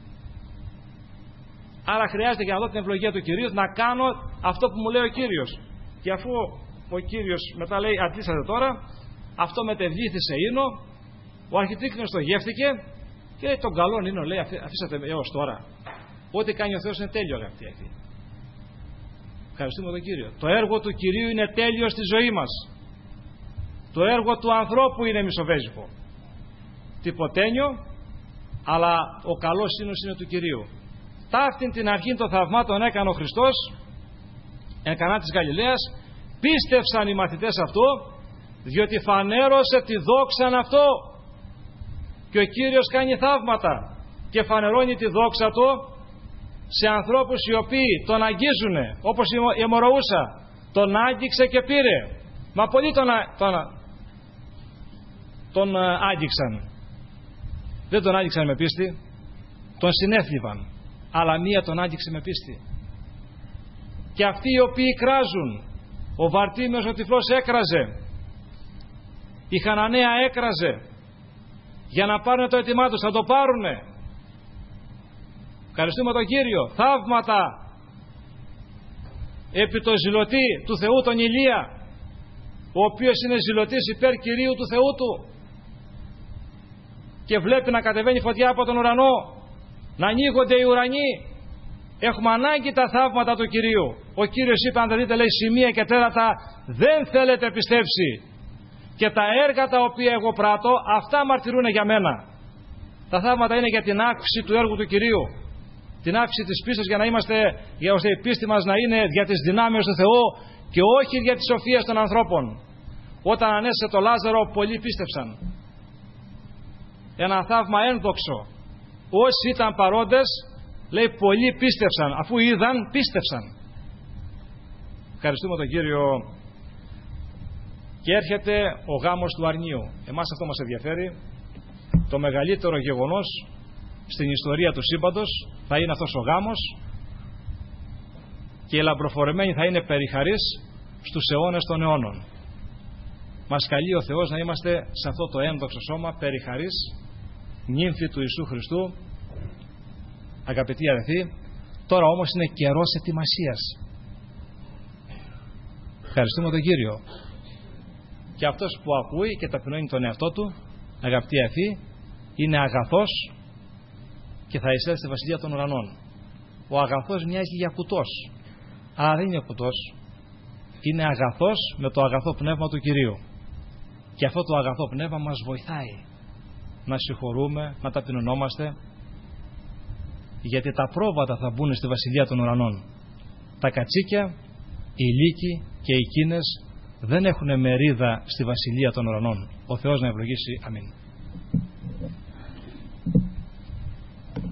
Άρα χρειάζεται, για να δω την ευλογία του Κυρίου, να κάνω αυτό που μου λέει ο Κύριος. Και αφού ο Κύριος μετά λέει, αντλήσατε τώρα, αυτό μετεβλήθησε ίνο, ο αρχιτρίκτονος το γεύτηκε και λέει, τον καλό ίνο, λέει, αφήσατε έως τώρα. Ό,τι κάνει ο Θεός είναι τέλειο, αγαπητοί. Ευχαριστούμε τον Κύριο. Το έργο του Κυρίου είναι τέλειο στη ζωή μας. Το έργο του ανθρώπου είναι μισοβέζικο. Τυποτένιο, αλλά ο καλός ίνος είναι του Κυρίου. Ταύτην την αρχή των θαυμάτων έκανε ο Χριστός εν Κανά της Γαλιλαίας. Πίστευσαν οι μαθητές αυτό, διότι φανέρωσε τη δόξαν αυτό. Και ο Κύριος κάνει θαύματα και φανερώνει τη δόξα του σε ανθρώπους οι οποίοι τον αγγίζουνε, όπως η αιμορροούσα. Τον άγγιξε και πήρε. Μα πολλοί τον άγγιξαν. Δεν τον άγγιξαν με πίστη, τον συνέθλιβαν, αλλά μία τον άγγιξε με πίστη. Και αυτοί οι οποίοι κράζουν, ο Βαρτίμιος ο τυφλός έκραζε, η Χαναναία έκραζε για να πάρουν το αίτημά τους, θα το πάρουνε. Ευχαριστούμε τον Κύριο. Θαύματα επί το ζηλωτή του Θεού τον Ηλία, ο οποίος είναι ζηλωτής υπέρ Κυρίου του Θεού του και βλέπει να κατεβαίνει φωτιά από τον ουρανό, να ανοίγονται οι ουρανοί. Έχουμε ανάγκη τα θαύματα του Κυρίου. Ο Κύριος είπε, αν δεν δείτε, λέει, σημεία και τέρατα δεν θέλετε πιστέψει, και τα έργα τα οποία εγώ πράττω, αυτά μαρτυρούν για μένα. Τα θαύματα είναι για την αύξηση του έργου του Κυρίου, την αύξηση της πίστης, για να είμαστε, ώστε η πίστη μας να είναι για τις δυνάμεις του Θεού και όχι για τις σοφίες των ανθρώπων. Όταν ανέστησε το Λάζαρο, πολλοί πίστεψαν. Ένα θαύμα ένδοξο. Όσοι ήταν παρόντες, λέει, πολλοί πίστεψαν. Αφού είδαν, πίστεψαν. Ευχαριστούμε τον Κύριο. Και έρχεται ο γάμος του αρνίου. Εμάς αυτό μας ενδιαφέρει. Το μεγαλύτερο γεγονός στην ιστορία του σύμπαντος θα είναι αυτός ο γάμος, και η λαμπροφορεμένη θα είναι περιχαρής στους αιώνες των αιώνων. Μας καλεί ο Θεός να είμαστε σε αυτό το ένδοξο σώμα περιχαρής, νύμφη του Ιησού Χριστού. Αγαπητοί αδελφοί, τώρα όμως είναι καιρός ετοιμασίας. Ευχαριστούμε τον Κύριο. Και αυτός που ακούει και ταπεινώνει τον εαυτό του, αγαπητοί αδελφοί, είναι αγαθός και θα εισέλθει στη βασιλεία των ουρανών. Ο αγαθός μοιάζει για κουτός, αλλά δεν είναι κουτός. Είναι αγαθός με το αγαθό πνεύμα του Κυρίου. Και αυτό το αγαθό πνεύμα μας βοηθάει να συγχωρούμε, να ταπεινωνόμαστε, γιατί τα πρόβατα θα μπουν στη βασιλεία των ουρανών. Τα κατσίκια, οι λύκοι και οι κίνες δεν έχουν μερίδα στη βασιλεία των ουρανών. Ο Θεός να ευλογήσει. Αμήν.